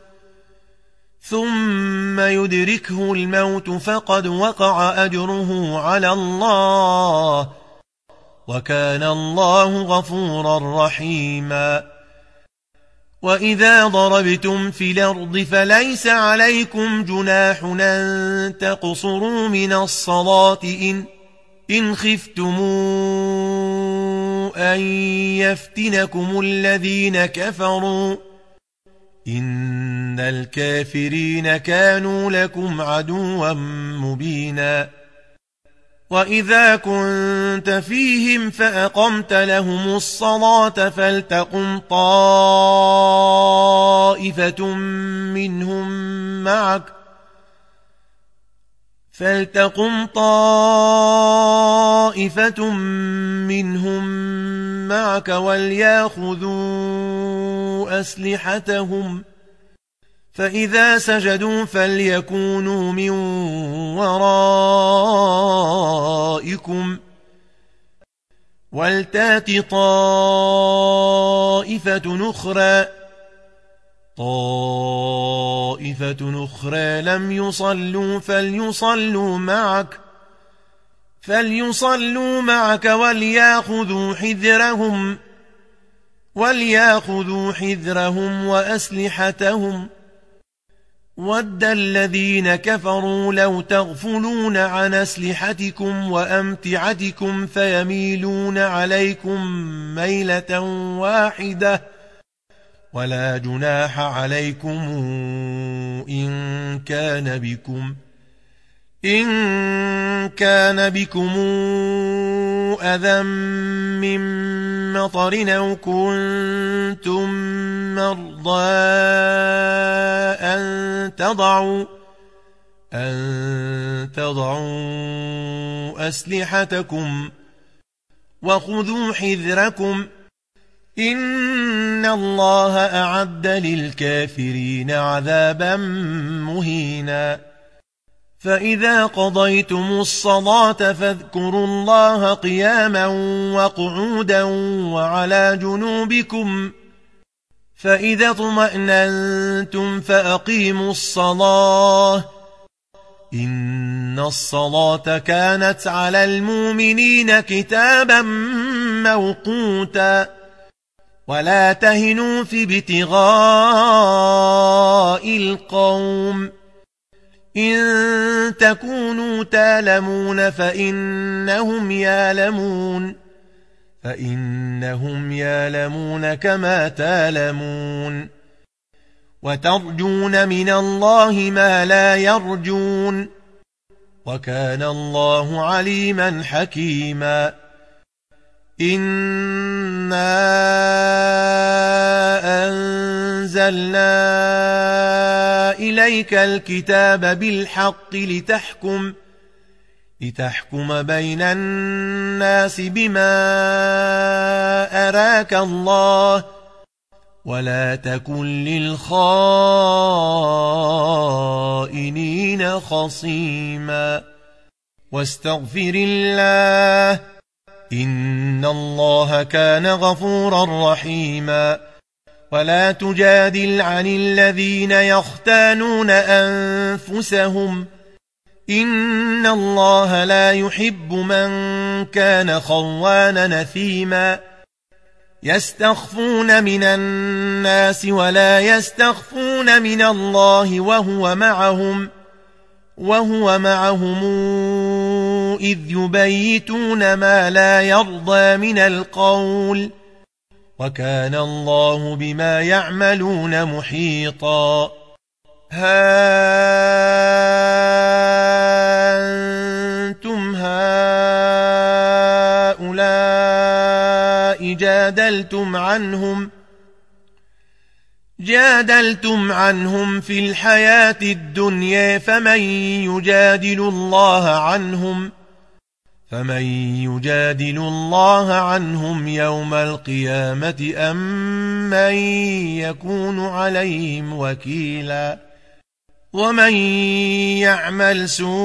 ثم يدركه الموت فقد وقع أجره على الله وكان الله غفورا رحيما وإذا ضربتم في الأرض فليس عليكم جناح أن تقصروا من الصلاة إن, إن خفتموا أن يفتنكم الذين كفروا إن الكافرين كانوا لكم عدوا مبينا وإذا كنت فيهم فأقمت لهم الصلاة فلتقم طائفة منهم معك فلتقم طائفة منهم معك وليأخذوا أسلحتهم فإذا سجدوا فليكونوا من ورائكم ولتات طائفة أخرى طائفة أخرى لم يصلوا فليصلوا معك فليصلوا معك وليأخذوا حذرهم وليأخذوا حذرهم وأسلحتهم ود الذين كفروا لو تغفلون عن أسلحتكم وأمتعتكم فيميلون عليكم ميلة واحدة ولا جناح عليكم إن كان بكم إن كان بكم أذى من مطر أو كنتم مرضى أن تضعوا أن تضعوا أسلحتكم وخذوا حذركم إن الله أعد للكافرين عذابا مهينا فإذا قضيتم الصلاة فاذكروا الله قياما وقعودا وعلى جنوبكم فإذا اطمأننتم فأقيموا الصلاة إن الصلاة كانت على المؤمنين كتابا موقوتا ولا تهنوا في ابتغاء القوم إن تكونوا تالمون فإنهم يالمون فإنهم يالمون كما تالمون وترجون من الله ما لا يرجون وكان الله عليما حكيما إنا أنزلنا إليك الكتاب بالحق لتحكم لتحكم بين الناس بما أراك الله ولا تكن للخائنين خصيما واستغفر الله إن الله كان غفورا رحيما ولا تجادل عن الذين يختانون أنفسهم إن الله لا يحب من كان خوانا نثيما يستخفون من الناس ولا يستخفون من الله وهو معهم وهو معهم إذ يبيتون ما لا يرضى من القول وكان الله بما يعملون محيطا ها أنتم هؤلاء جادلتم عنهم جادلتم عنهم في الحياة الدنيا فمن يجادل الله عنهم فمن يجادل الله عنهم يوم القيامة أم من يكون عليهم وكيلا ومن يعمل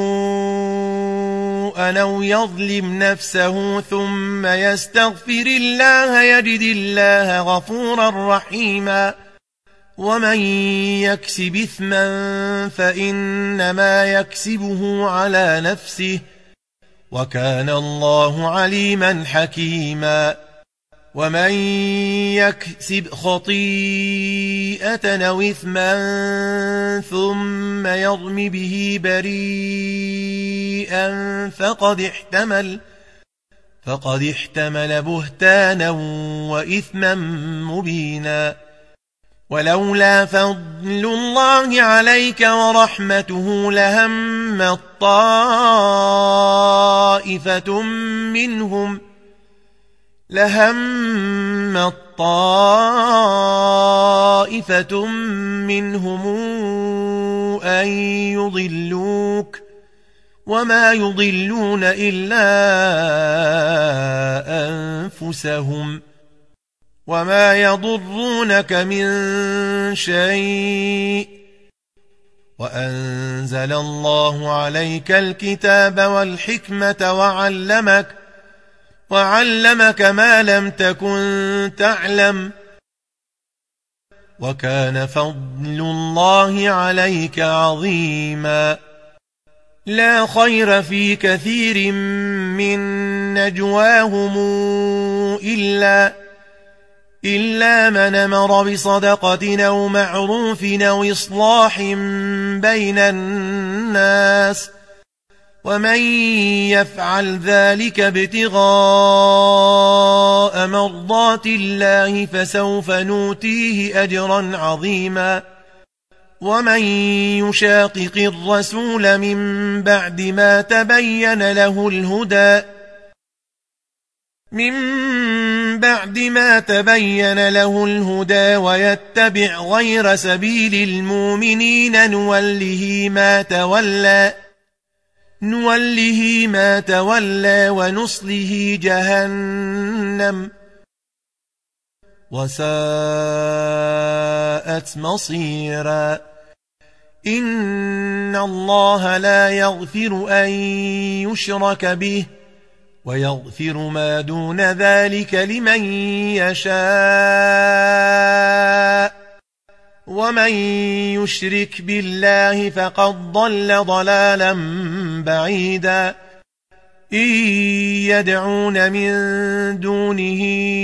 سوءا أو يظلم نفسه ثم يستغفر الله يجد الله غفورا رحيما ومن يكسب إثما فإنما يكسبه على نفسه وكان الله عليما حكيما ومن يكسب خطيئة أو إثما ثم يرم به بريئا فقد احتمل فقد احتمل بهتانا وإثما مبينا ولولا فضل الله عليك ورحمته لهم طائفة منهم لهم طائفة منهم أن يضلوك وما يضلون إلا أنفسهم وما يضرونك من شيء وأنزل الله عليك الكتاب والحكمة وعلمك وعلمك ما لم تكن تعلم وكان فضل الله عليك عظيما لا خير في كثير من نجواهم إلا إلا من أمر بصدقة أو معروف أو إصلاح بين الناس ومن يفعل ذلك ابتغاء مرضات الله فسوف نؤتيه أجرا عظيما ومن يشاقق الرسول من بعد ما تبين له الهدى من بعد ما تبين له الهدى ويتبع غير سبيل المؤمنين نوله ما تولى نوله ما تولى ونصله جهنم وساءت مصيرا إن الله لا يغفر أن يشرك به ويغفر ما دون ذلك لمن يشاء ومن يشرك بالله فقد ضل ضلالا بعيدا إن يدعون من دونه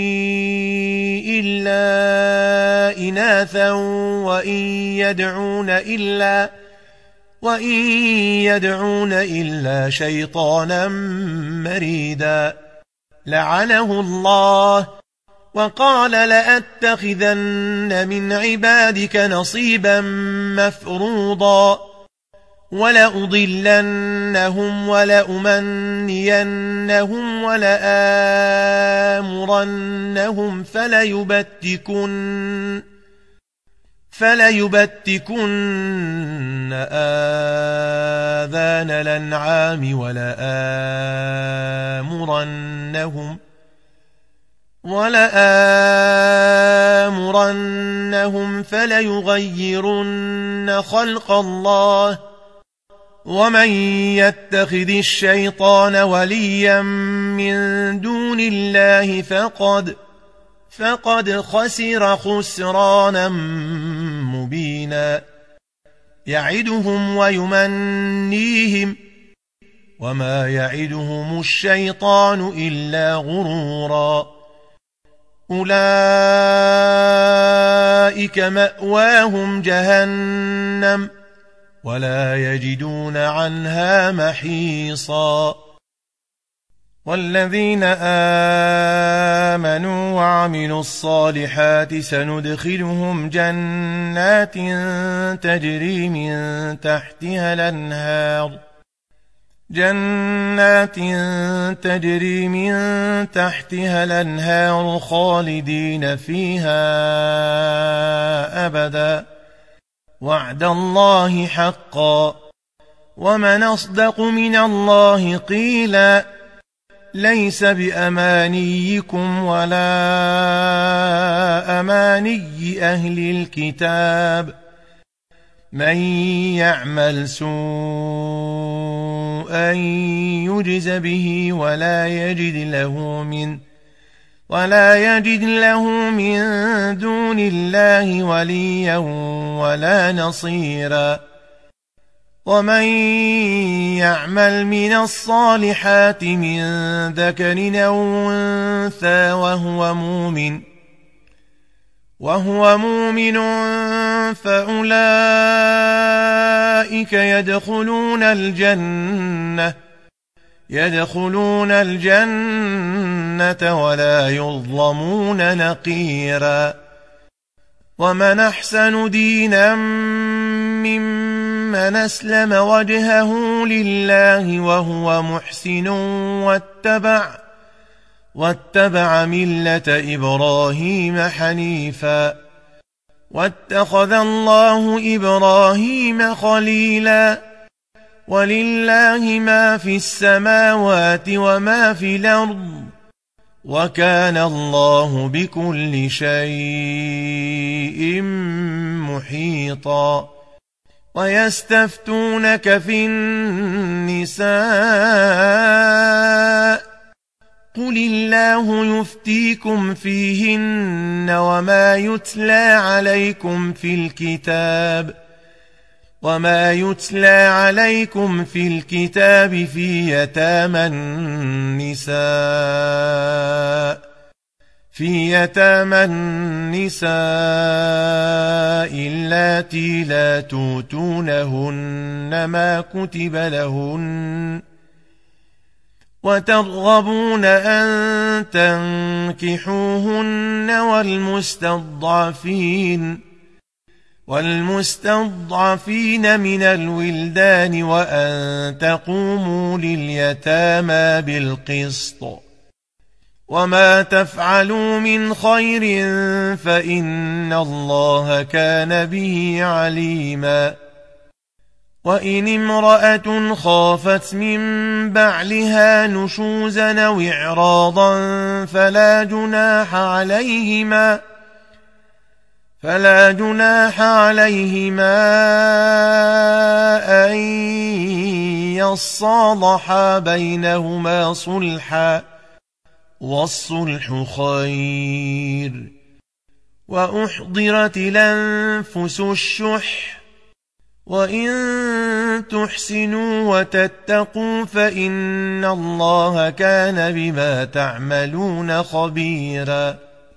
إلا إناثا وإن يدعون إلا وإن يدعون إلا شيطانا مريدا لعنه الله وقال لأتخذن من عبادك نصيبا مفروضا ولأضلنهم ولأمنينهم ولآمرنهم فليبتكن فليبتكن آذان الأنعام ولآمرنهم ولآمرنهم فليغيرن خلق الله ومن يتخذ الشيطان وليا من دون الله فقد فقد خسر خسرانا مبينا يعدهم ويمنيهم وما يعدهم الشيطان إلا غرورا أولئك مأواهم جهنم ولا يجدون عنها محيصا والذين آمنوا وعملوا الصالحات سندخلهم جنات تجري من تحتها الأنهار جنات تجري من تحتها الأنهار خالدين فيها أبدا وعد الله حقا ومن أصدق من الله قيلا ليس بأمانيكم ولا أماني أهل الكتاب من يعمل سوءا يجز به ولا يجد له من ولا يجد له من دون الله وليا ولا نصيرا ومن يعمل من الصالحات من ذكر أو أنثى وهو مؤمن وهو مؤمن فأولئك يدخلون الجنة يدخلون الجنة ولا يظلمون نقيرا ومن أحسن دينا ممن أسلم وجهه لله وهو محسن واتبع واتبع ملة إبراهيم حنيفا واتخذ الله إبراهيم خليلا ولله ما في السماوات وما في الأرض وكان الله بكل شيء محيطا ويستفتونك في النساء قل الله يفتيكم فيهن وما يتلى عليكم في الكتاب وما يتلى عليكم في الكتاب في يتامى النساء في يتامى النساء اللاتي لا توتونهن ما كتب لهن وترغبون أن تنكحوهن والمستضعفين والمستضعفين من الولدان وأن تقوموا لليتامى بالقسط وما تفعلوا من خير فإن الله كان به عليما وإن امرأة خافت من بعلها نشوزا أو إعراضا فلا جناح عليهما فلا جناح عليهما أن يصالحا بينهما صلحا والصلح خير وأحضرت الأنفس الشح وإن تحسنوا وتتقوا فإن الله كان بما تعملون خبيرا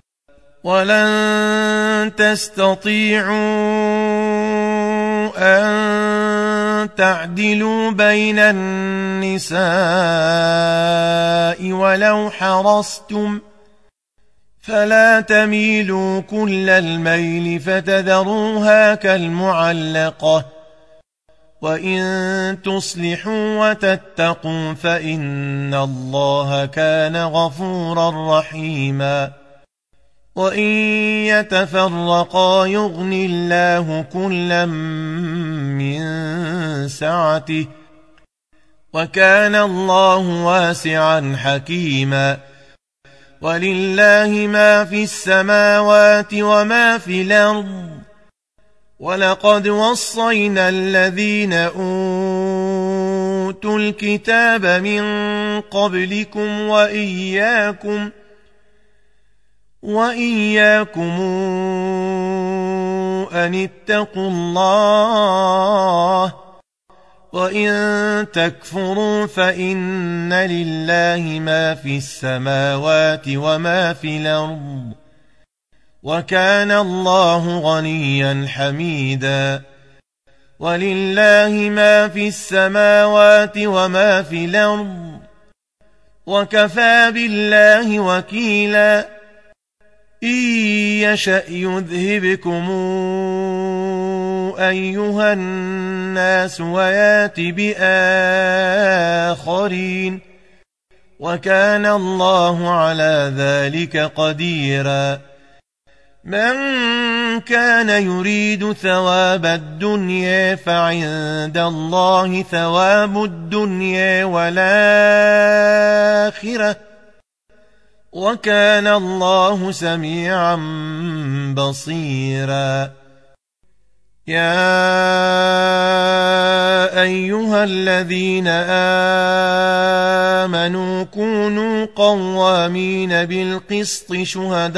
ولن تستطيعوا أن تعدلوا بين النساء ولو حرصتم فلا تميلوا كل الميل فتذروها كالمعلقة وإن تصلحوا وتتقوا فإن الله كان غفورا رحيما وإن يتفرقا يغن الله كلا من سعته وكان الله واسعا حكيما ولله ما في السماوات وما في الأرض ولقد وصينا الذين أوتوا الكتاب من قبلكم وإياكم وإياكم أن اتقوا الله وإن تكفروا فإن لله ما في السماوات وما في الأرض وكان الله غنيا حميدا ولله ما في السماوات وما في الأرض وكفى بالله وكيلا إن يشأ يذهبكم أيها الناس ويات بآخرين وكان الله على ذلك قديرا من كان يريد ثواب الدنيا فعند الله ثواب الدنيا والآخرة وكان الله سميعا بصيرا يا أيها الذين آمنوا كونوا قوامين بالقسط شهداء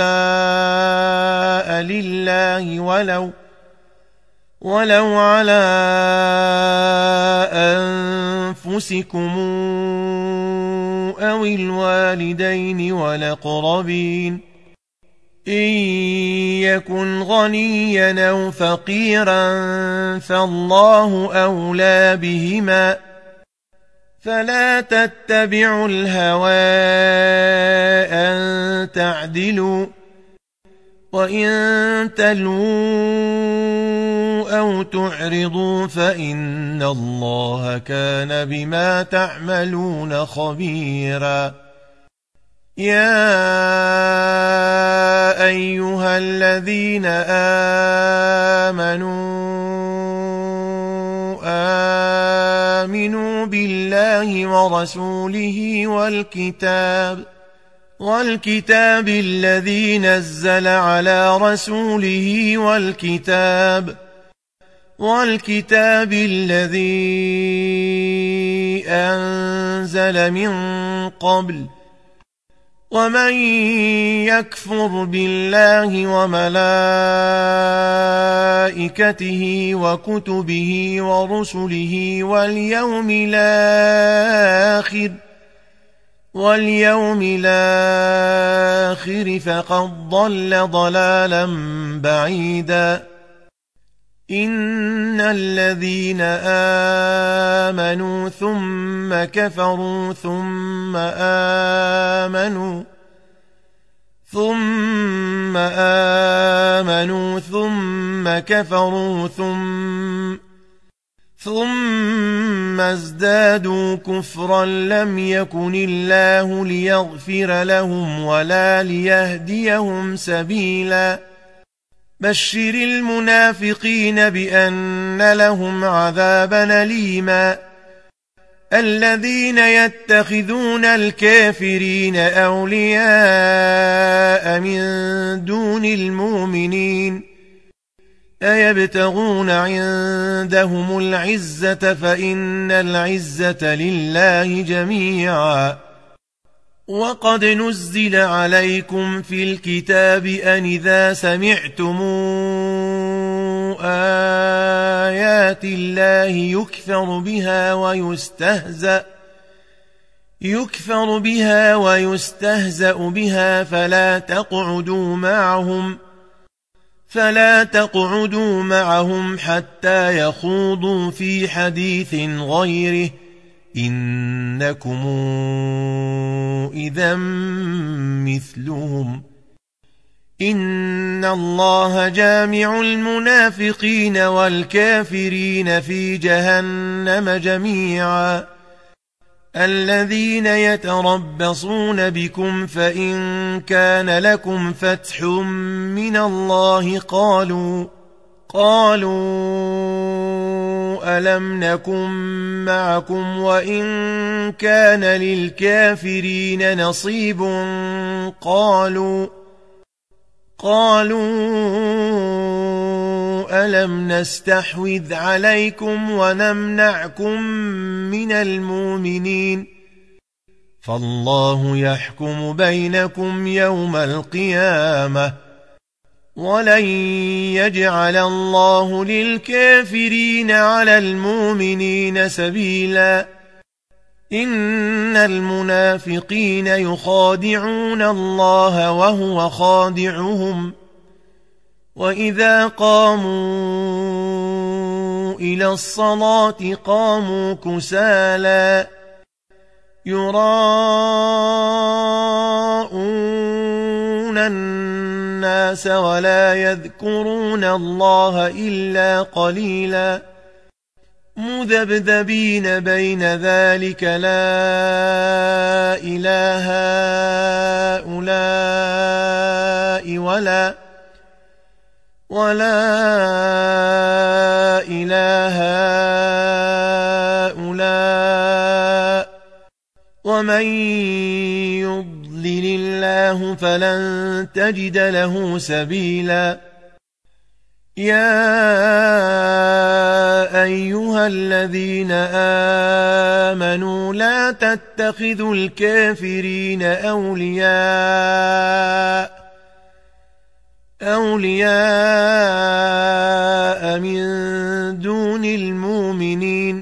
لله ولو ولو على أنفسكم أو الوالدين والأقربين إن يكن غنيا أو فقيرا فالله أولى بهما فلا تتبعوا الهوى أن تعدلوا وإن تلووا أو تعرضوا فإن الله كان بما تعملون خبيرا يا أيها الذين آمنوا آمنوا بالله ورسوله والكتاب والكتاب الذي نزل على رسوله والكتاب والكتاب الذي أنزل من قبل ومن يكفر بالله وملائكته وكتبه ورسله واليوم الآخر واليوم الآخر فقد ضل ضلالا بعيدا إن الذين آمنوا ثم كفروا ثم آمنوا ثم آمنوا ثم كفروا ثم ثم ازدادوا كفرا لم يكن الله ليغفر لهم ولا ليهديهم سبيلا بشر المنافقين بأن لهم عذابا أليما الذين يتخذون الكافرين أولياء من دون المؤمنين أيبتغون عندهم العزة فإن العزة لله جميعا وقد نزل عليكم في الكتاب أن إذا سمعتم آيات الله يكفر بها ويستهزأ يكفر بها ويستهزأ بها فلا تقعدوا معهم فلا تقعدوا معهم حتى يخوضوا في حديث غيره إنكم إذا مثلهم إن الله جامع المنافقين والكافرين في جهنم جميعا الذين يتربصون بكم فإن كان لكم فتح من الله قالوا قالوا ألم نكن معكم وإن كان للكافرين نصيب قالوا قالوا ألم نستحوذ عليكم ونمنعكم من المؤمنين فالله يحكم بينكم يوم القيامة ولن يجعل الله للكافرين على المؤمنين سبيلا إن المنافقين يخادعون الله وهو خادعهم وإذا قاموا إلى الصلاة قاموا كسالى يراءون الناس ولا يذكرون الله إلا قليلا مذبذبين بين ذلك لا إله هؤلاء ولا ولا إله هؤلاء ومن يضلل الله فلن تجد له سبيلا يا أيها الذين آمنوا لا تتخذوا الكافرين أولياء أولياء من دون المؤمنين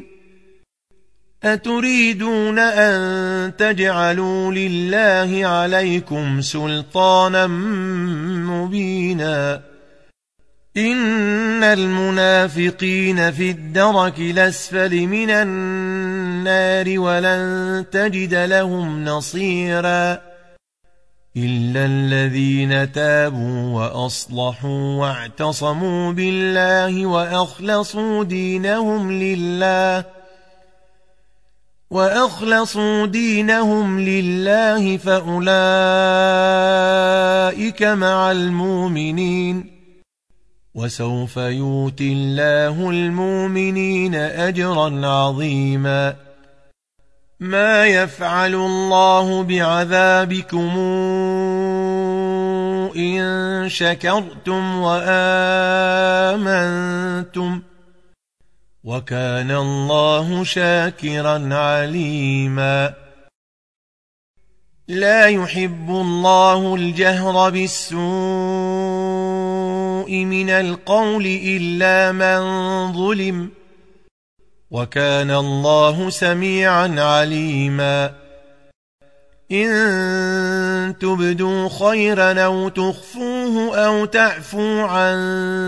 أتريدون أن تجعلوا لله عليكم سلطانا مبينا إن المنافقين في الدرك الأسفل من النار ولن تجد لهم نصيرا إلا الذين تابوا وأصلحوا واعتصموا بالله وأخلصوا دينهم لله وأخلصوا دينهم لله فأولئك مع المؤمنين وسوف يؤتي الله المؤمنين أجرا عظيما ما يفعل الله بعذابكم إن شكرتم وآمنتم وكان الله شاكرا عليما لا يحب الله الجهر بالسوء من القول إلا من ظلم وكان الله سميعا عليما إن تبدوا خيرا أو تخفوه أو تعفوا عن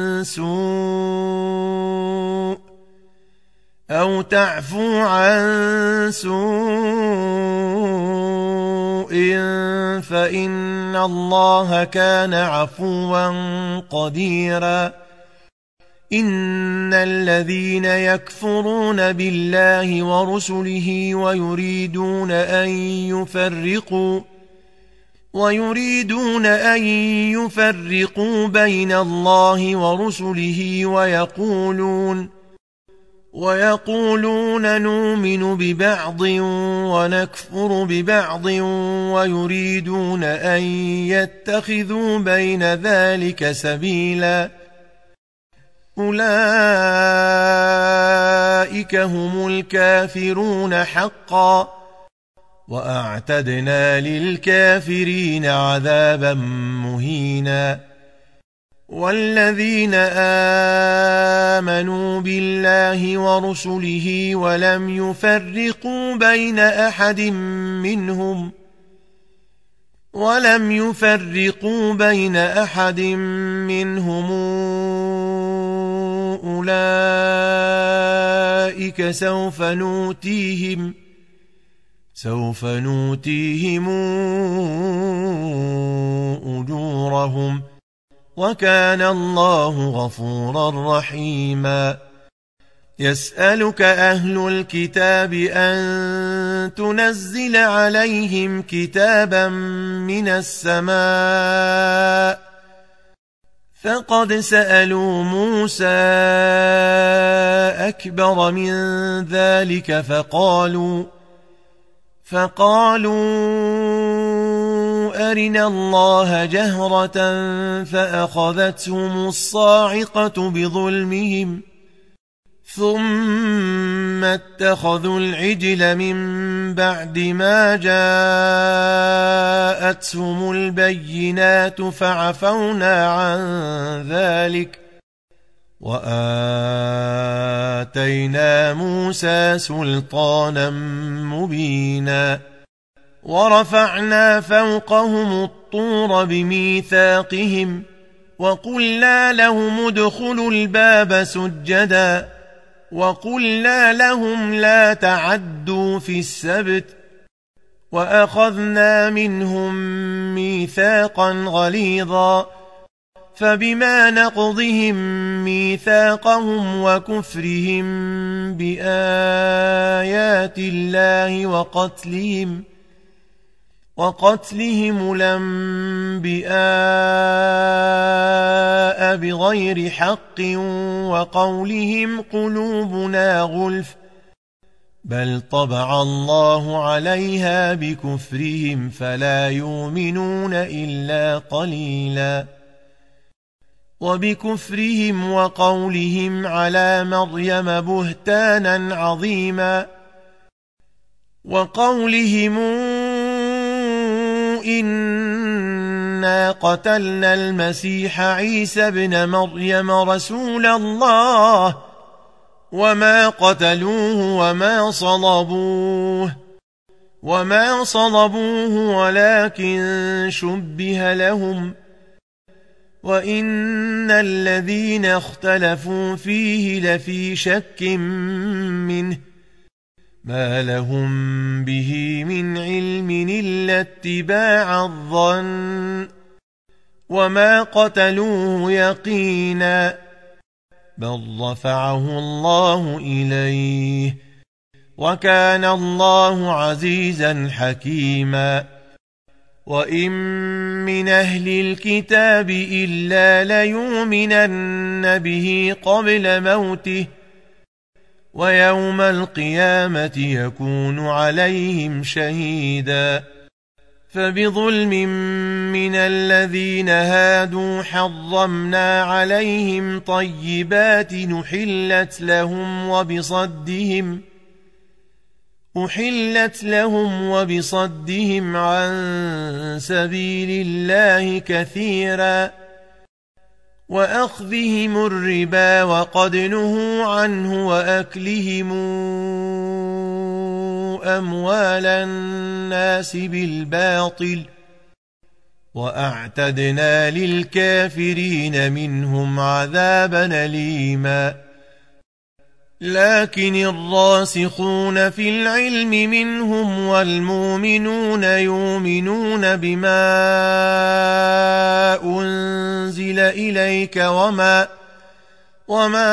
سوء أو تعفوا عن سوء فإن الله كان عفوا قديرا إن الذين يكفرون بالله ورسله ويريدون أن يفرقوا ويريدون أن يفرقوا بين الله ورسله ويقولون ويقولون نؤمن ببعض ونكفر ببعض ويريدون أن يتخذوا بين ذلك سبيلا أولئك هم الكافرون حقا وأعتدنا للكافرين عذابا مهينا والذين آمنوا بالله ورسله ولم يفرقوا بين أحد منهم ولم يفرقوا بين أحد منهم أولئك سوف نؤتيهم سوف نؤتيهم أجورهم وكان الله غفورا رحيما يسألك أهل الكتاب أن تنزل عليهم كتابا من السماء فقد سألوا موسى أكبر من ذلك فقالوا فقالوا أرنا الله جهرة فأخذتهم الصاعقة بظلمهم ثم اتخذوا العجل من بعد ما جاءتهم البينات فعفونا عن ذلك وآتينا موسى سلطانا مبينا ورفعنا فوقهم الطور بميثاقهم وقلنا لهم ادخلوا الباب سجدا وقلنا لهم لا تعدوا في السبت وأخذنا منهم ميثاقا غليظا فبما نقضهم ميثاقهم وكفرهم بآيات الله وقتلهم وقتلهم الأنبياء بغير حق وقولهم قلوبنا غلف بل طبع الله عليها بكفرهم فلا يؤمنون إلا قليلا وبكفرهم وقولهم على مريم بهتانا عظيما وقولهم إنا قتلنا المسيح عيسى ابن مريم رسول الله وما قتلوه وما صلبوه وما صلبوه ولكن شبه لهم وإن الذين اختلفوا فيه لفي شك منه ما لهم به من علم إلا اتباع الظن وما قتلوه يقينا بل رفعه الله إليه وكان الله عزيزا حكيما وإن من أهل الكتاب إلا ليؤمنن به قبل موته ويوم القيامة يكون عليهم شهيدا فبظلم من الذين هادوا حرمنا عليهم طيبات نحلت لهم وبصدهم أحلت لهم وبصدهم عن سبيل الله كثيرا وأخذهم الربا وقد نهوا عنه وأكلهم أموال الناس بالباطل وأعتدنا للكافرين منهم عذابا أليما لكن الراسخون في العلم منهم والمؤمنون يؤمنون بما أنزل إليك وما وما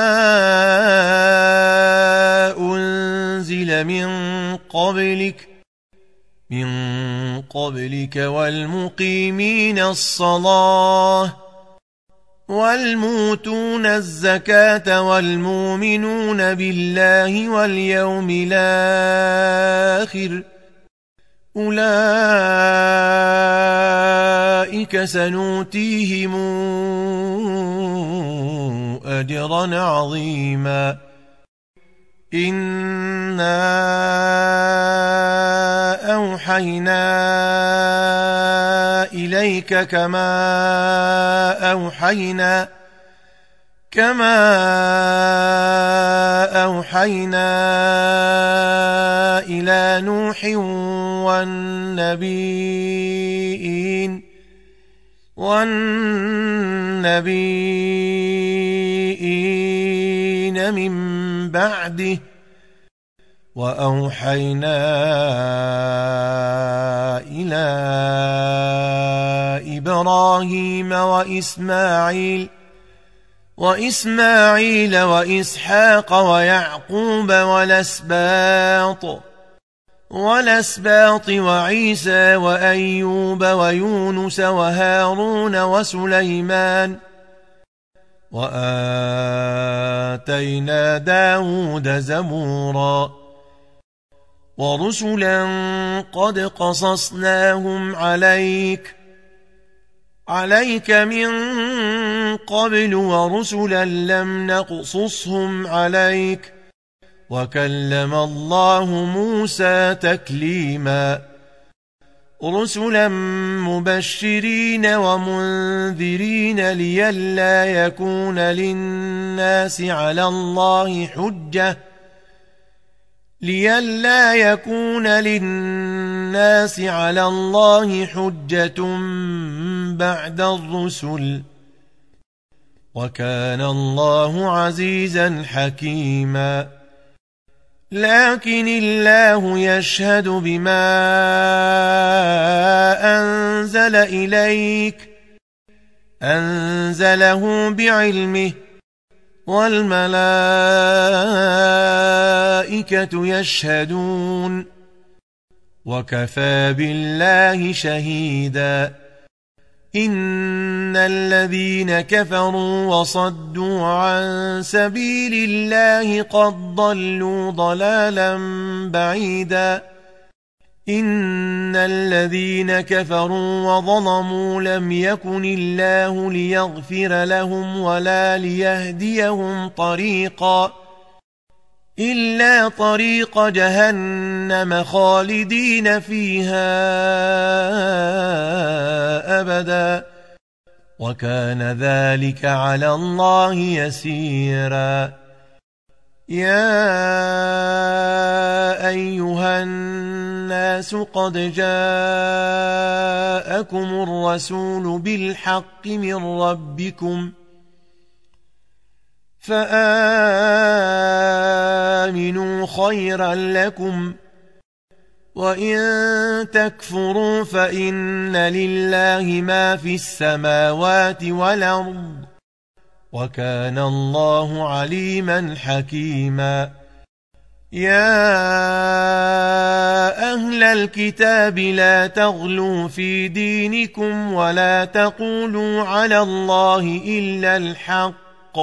أنزل من قبلك من قبلك والمقيمين الصلاة والموتون الزكاة والمؤمنون بالله واليوم الآخر أولئك سنؤتيهم أجرا عظيما إنا أوحينا إليك كما أوحينا كما أوحينا إلى نوح والنبيين والنبيين من بعده وأوحينا إلى إبراهيم وإسماعيل وإسماعيل وإسحاق ويعقوب والأسباط والأسباط وعيسى وأيوب ويونس وهارون وسليمان وآتينا داود زبورا ورسلا قد قصصناهم عليك عليك من قبل ورسلا لم نقصصهم عليك وكلم الله موسى تكليما رسلا مبشرين ومنذرين لئلا يكون للناس على الله حجة لئلا يكون للناس على الله حجة بعد الرسل وكان الله عزيزا حكيما لكن الله يشهد بما أنزل إليك أنزله بعلمه والملائكة يشهدون وكفى بالله شهيدا إن الذين كفروا وصدوا عن سبيل الله قد ضلوا ضلالا بعيدا إن الذين كفروا وظلموا لم يكن الله ليغفر لهم ولا ليهديهم طريقا إلا طريق جهنم خالدين فيها أبدا وكان ذلك على الله يسيرا يا أيها الناس قد جاءكم الرسول بالحق من ربكم فآمنوا خيرا لكم وإن تكفروا فإن لله ما في السماوات والأرض وكان الله عليما حكيما يا أهل الكتاب لا تغلوا في دينكم ولا تقولوا على الله إلا الحق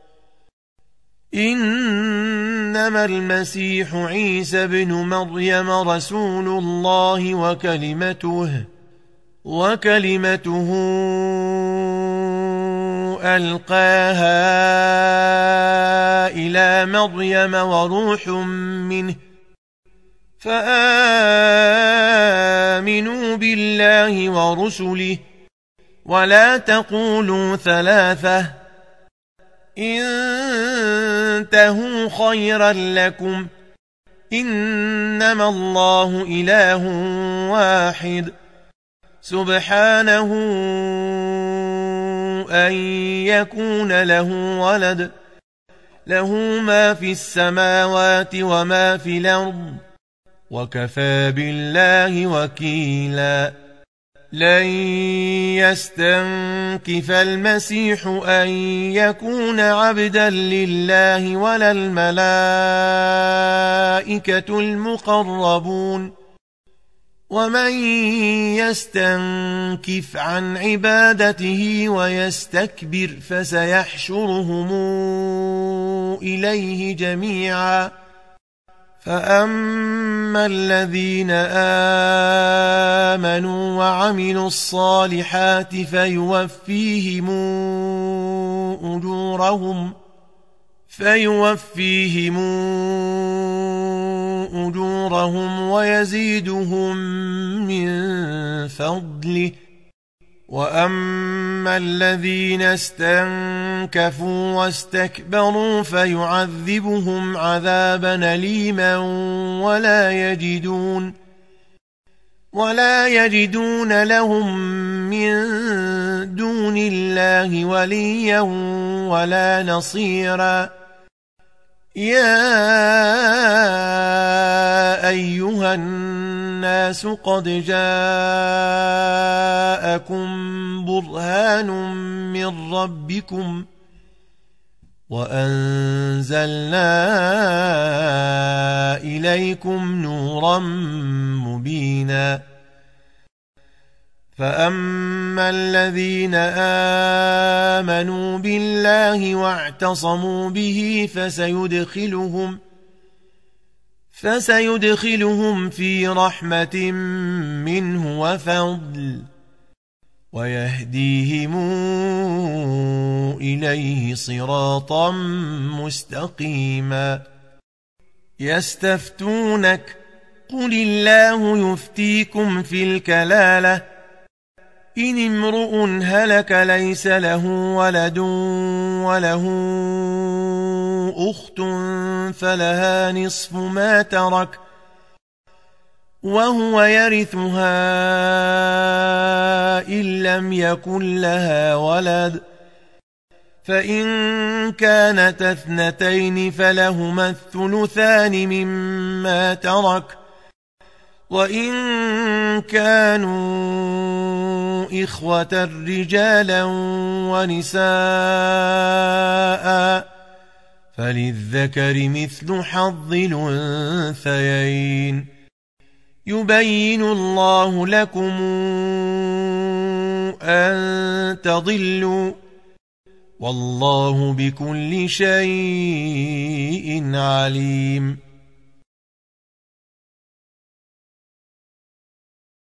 إنما المسيح عيسى بن مريم رسول الله وكلمته وكلمته ألقاها إلى مريم وروح منه فآمنوا بالله ورسله ولا تقولوا ثلاثة انتهوا خيرا لكم إنما الله إله واحد سبحانه أن يكون له ولد له ما في السماوات وما في الأرض وكفى بالله وكيلا لن يستنكف المسيح أن يكون عبدا لله ولا الملائكة المقربون ومن يستنكف عن عبادته ويستكبر فسيحشرهم إليه جميعا فأما الذين آمنوا وعملوا الصالحات فيوفيهم أجورهم فيوفيهم أجورهم أجورهم ويزيدهم من فضله وأما الذين استنكفوا واستكبروا فيعذبهم عذابا أليما ولا يجدون ولا يجدون لهم من دون الله وليا ولا نصيرا يا أيها الناس قد جاءكم برهان من ربكم وأنزلنا إليكم نورا مبينا فأما الذين آمنوا بالله واعتصموا به فسيدخلهم فسيدخلهم في رحمة منه وفضل ويهديهم إليه صراطا مستقيما يستفتونك قل الله يفتيكم في الكلالة إن امرؤ هلك ليس له ولد وله أخت فلها نصف ما ترك وهو يرثها إن لم يكن لها ولد فإن كانت اثنتين فلهما الثلثان مما ترك وإن كانوا إخوة رجالا ونساء فللذكر مثل حظ الأنثيين يبين الله لكم أن تضلوا والله بكل شيء عليم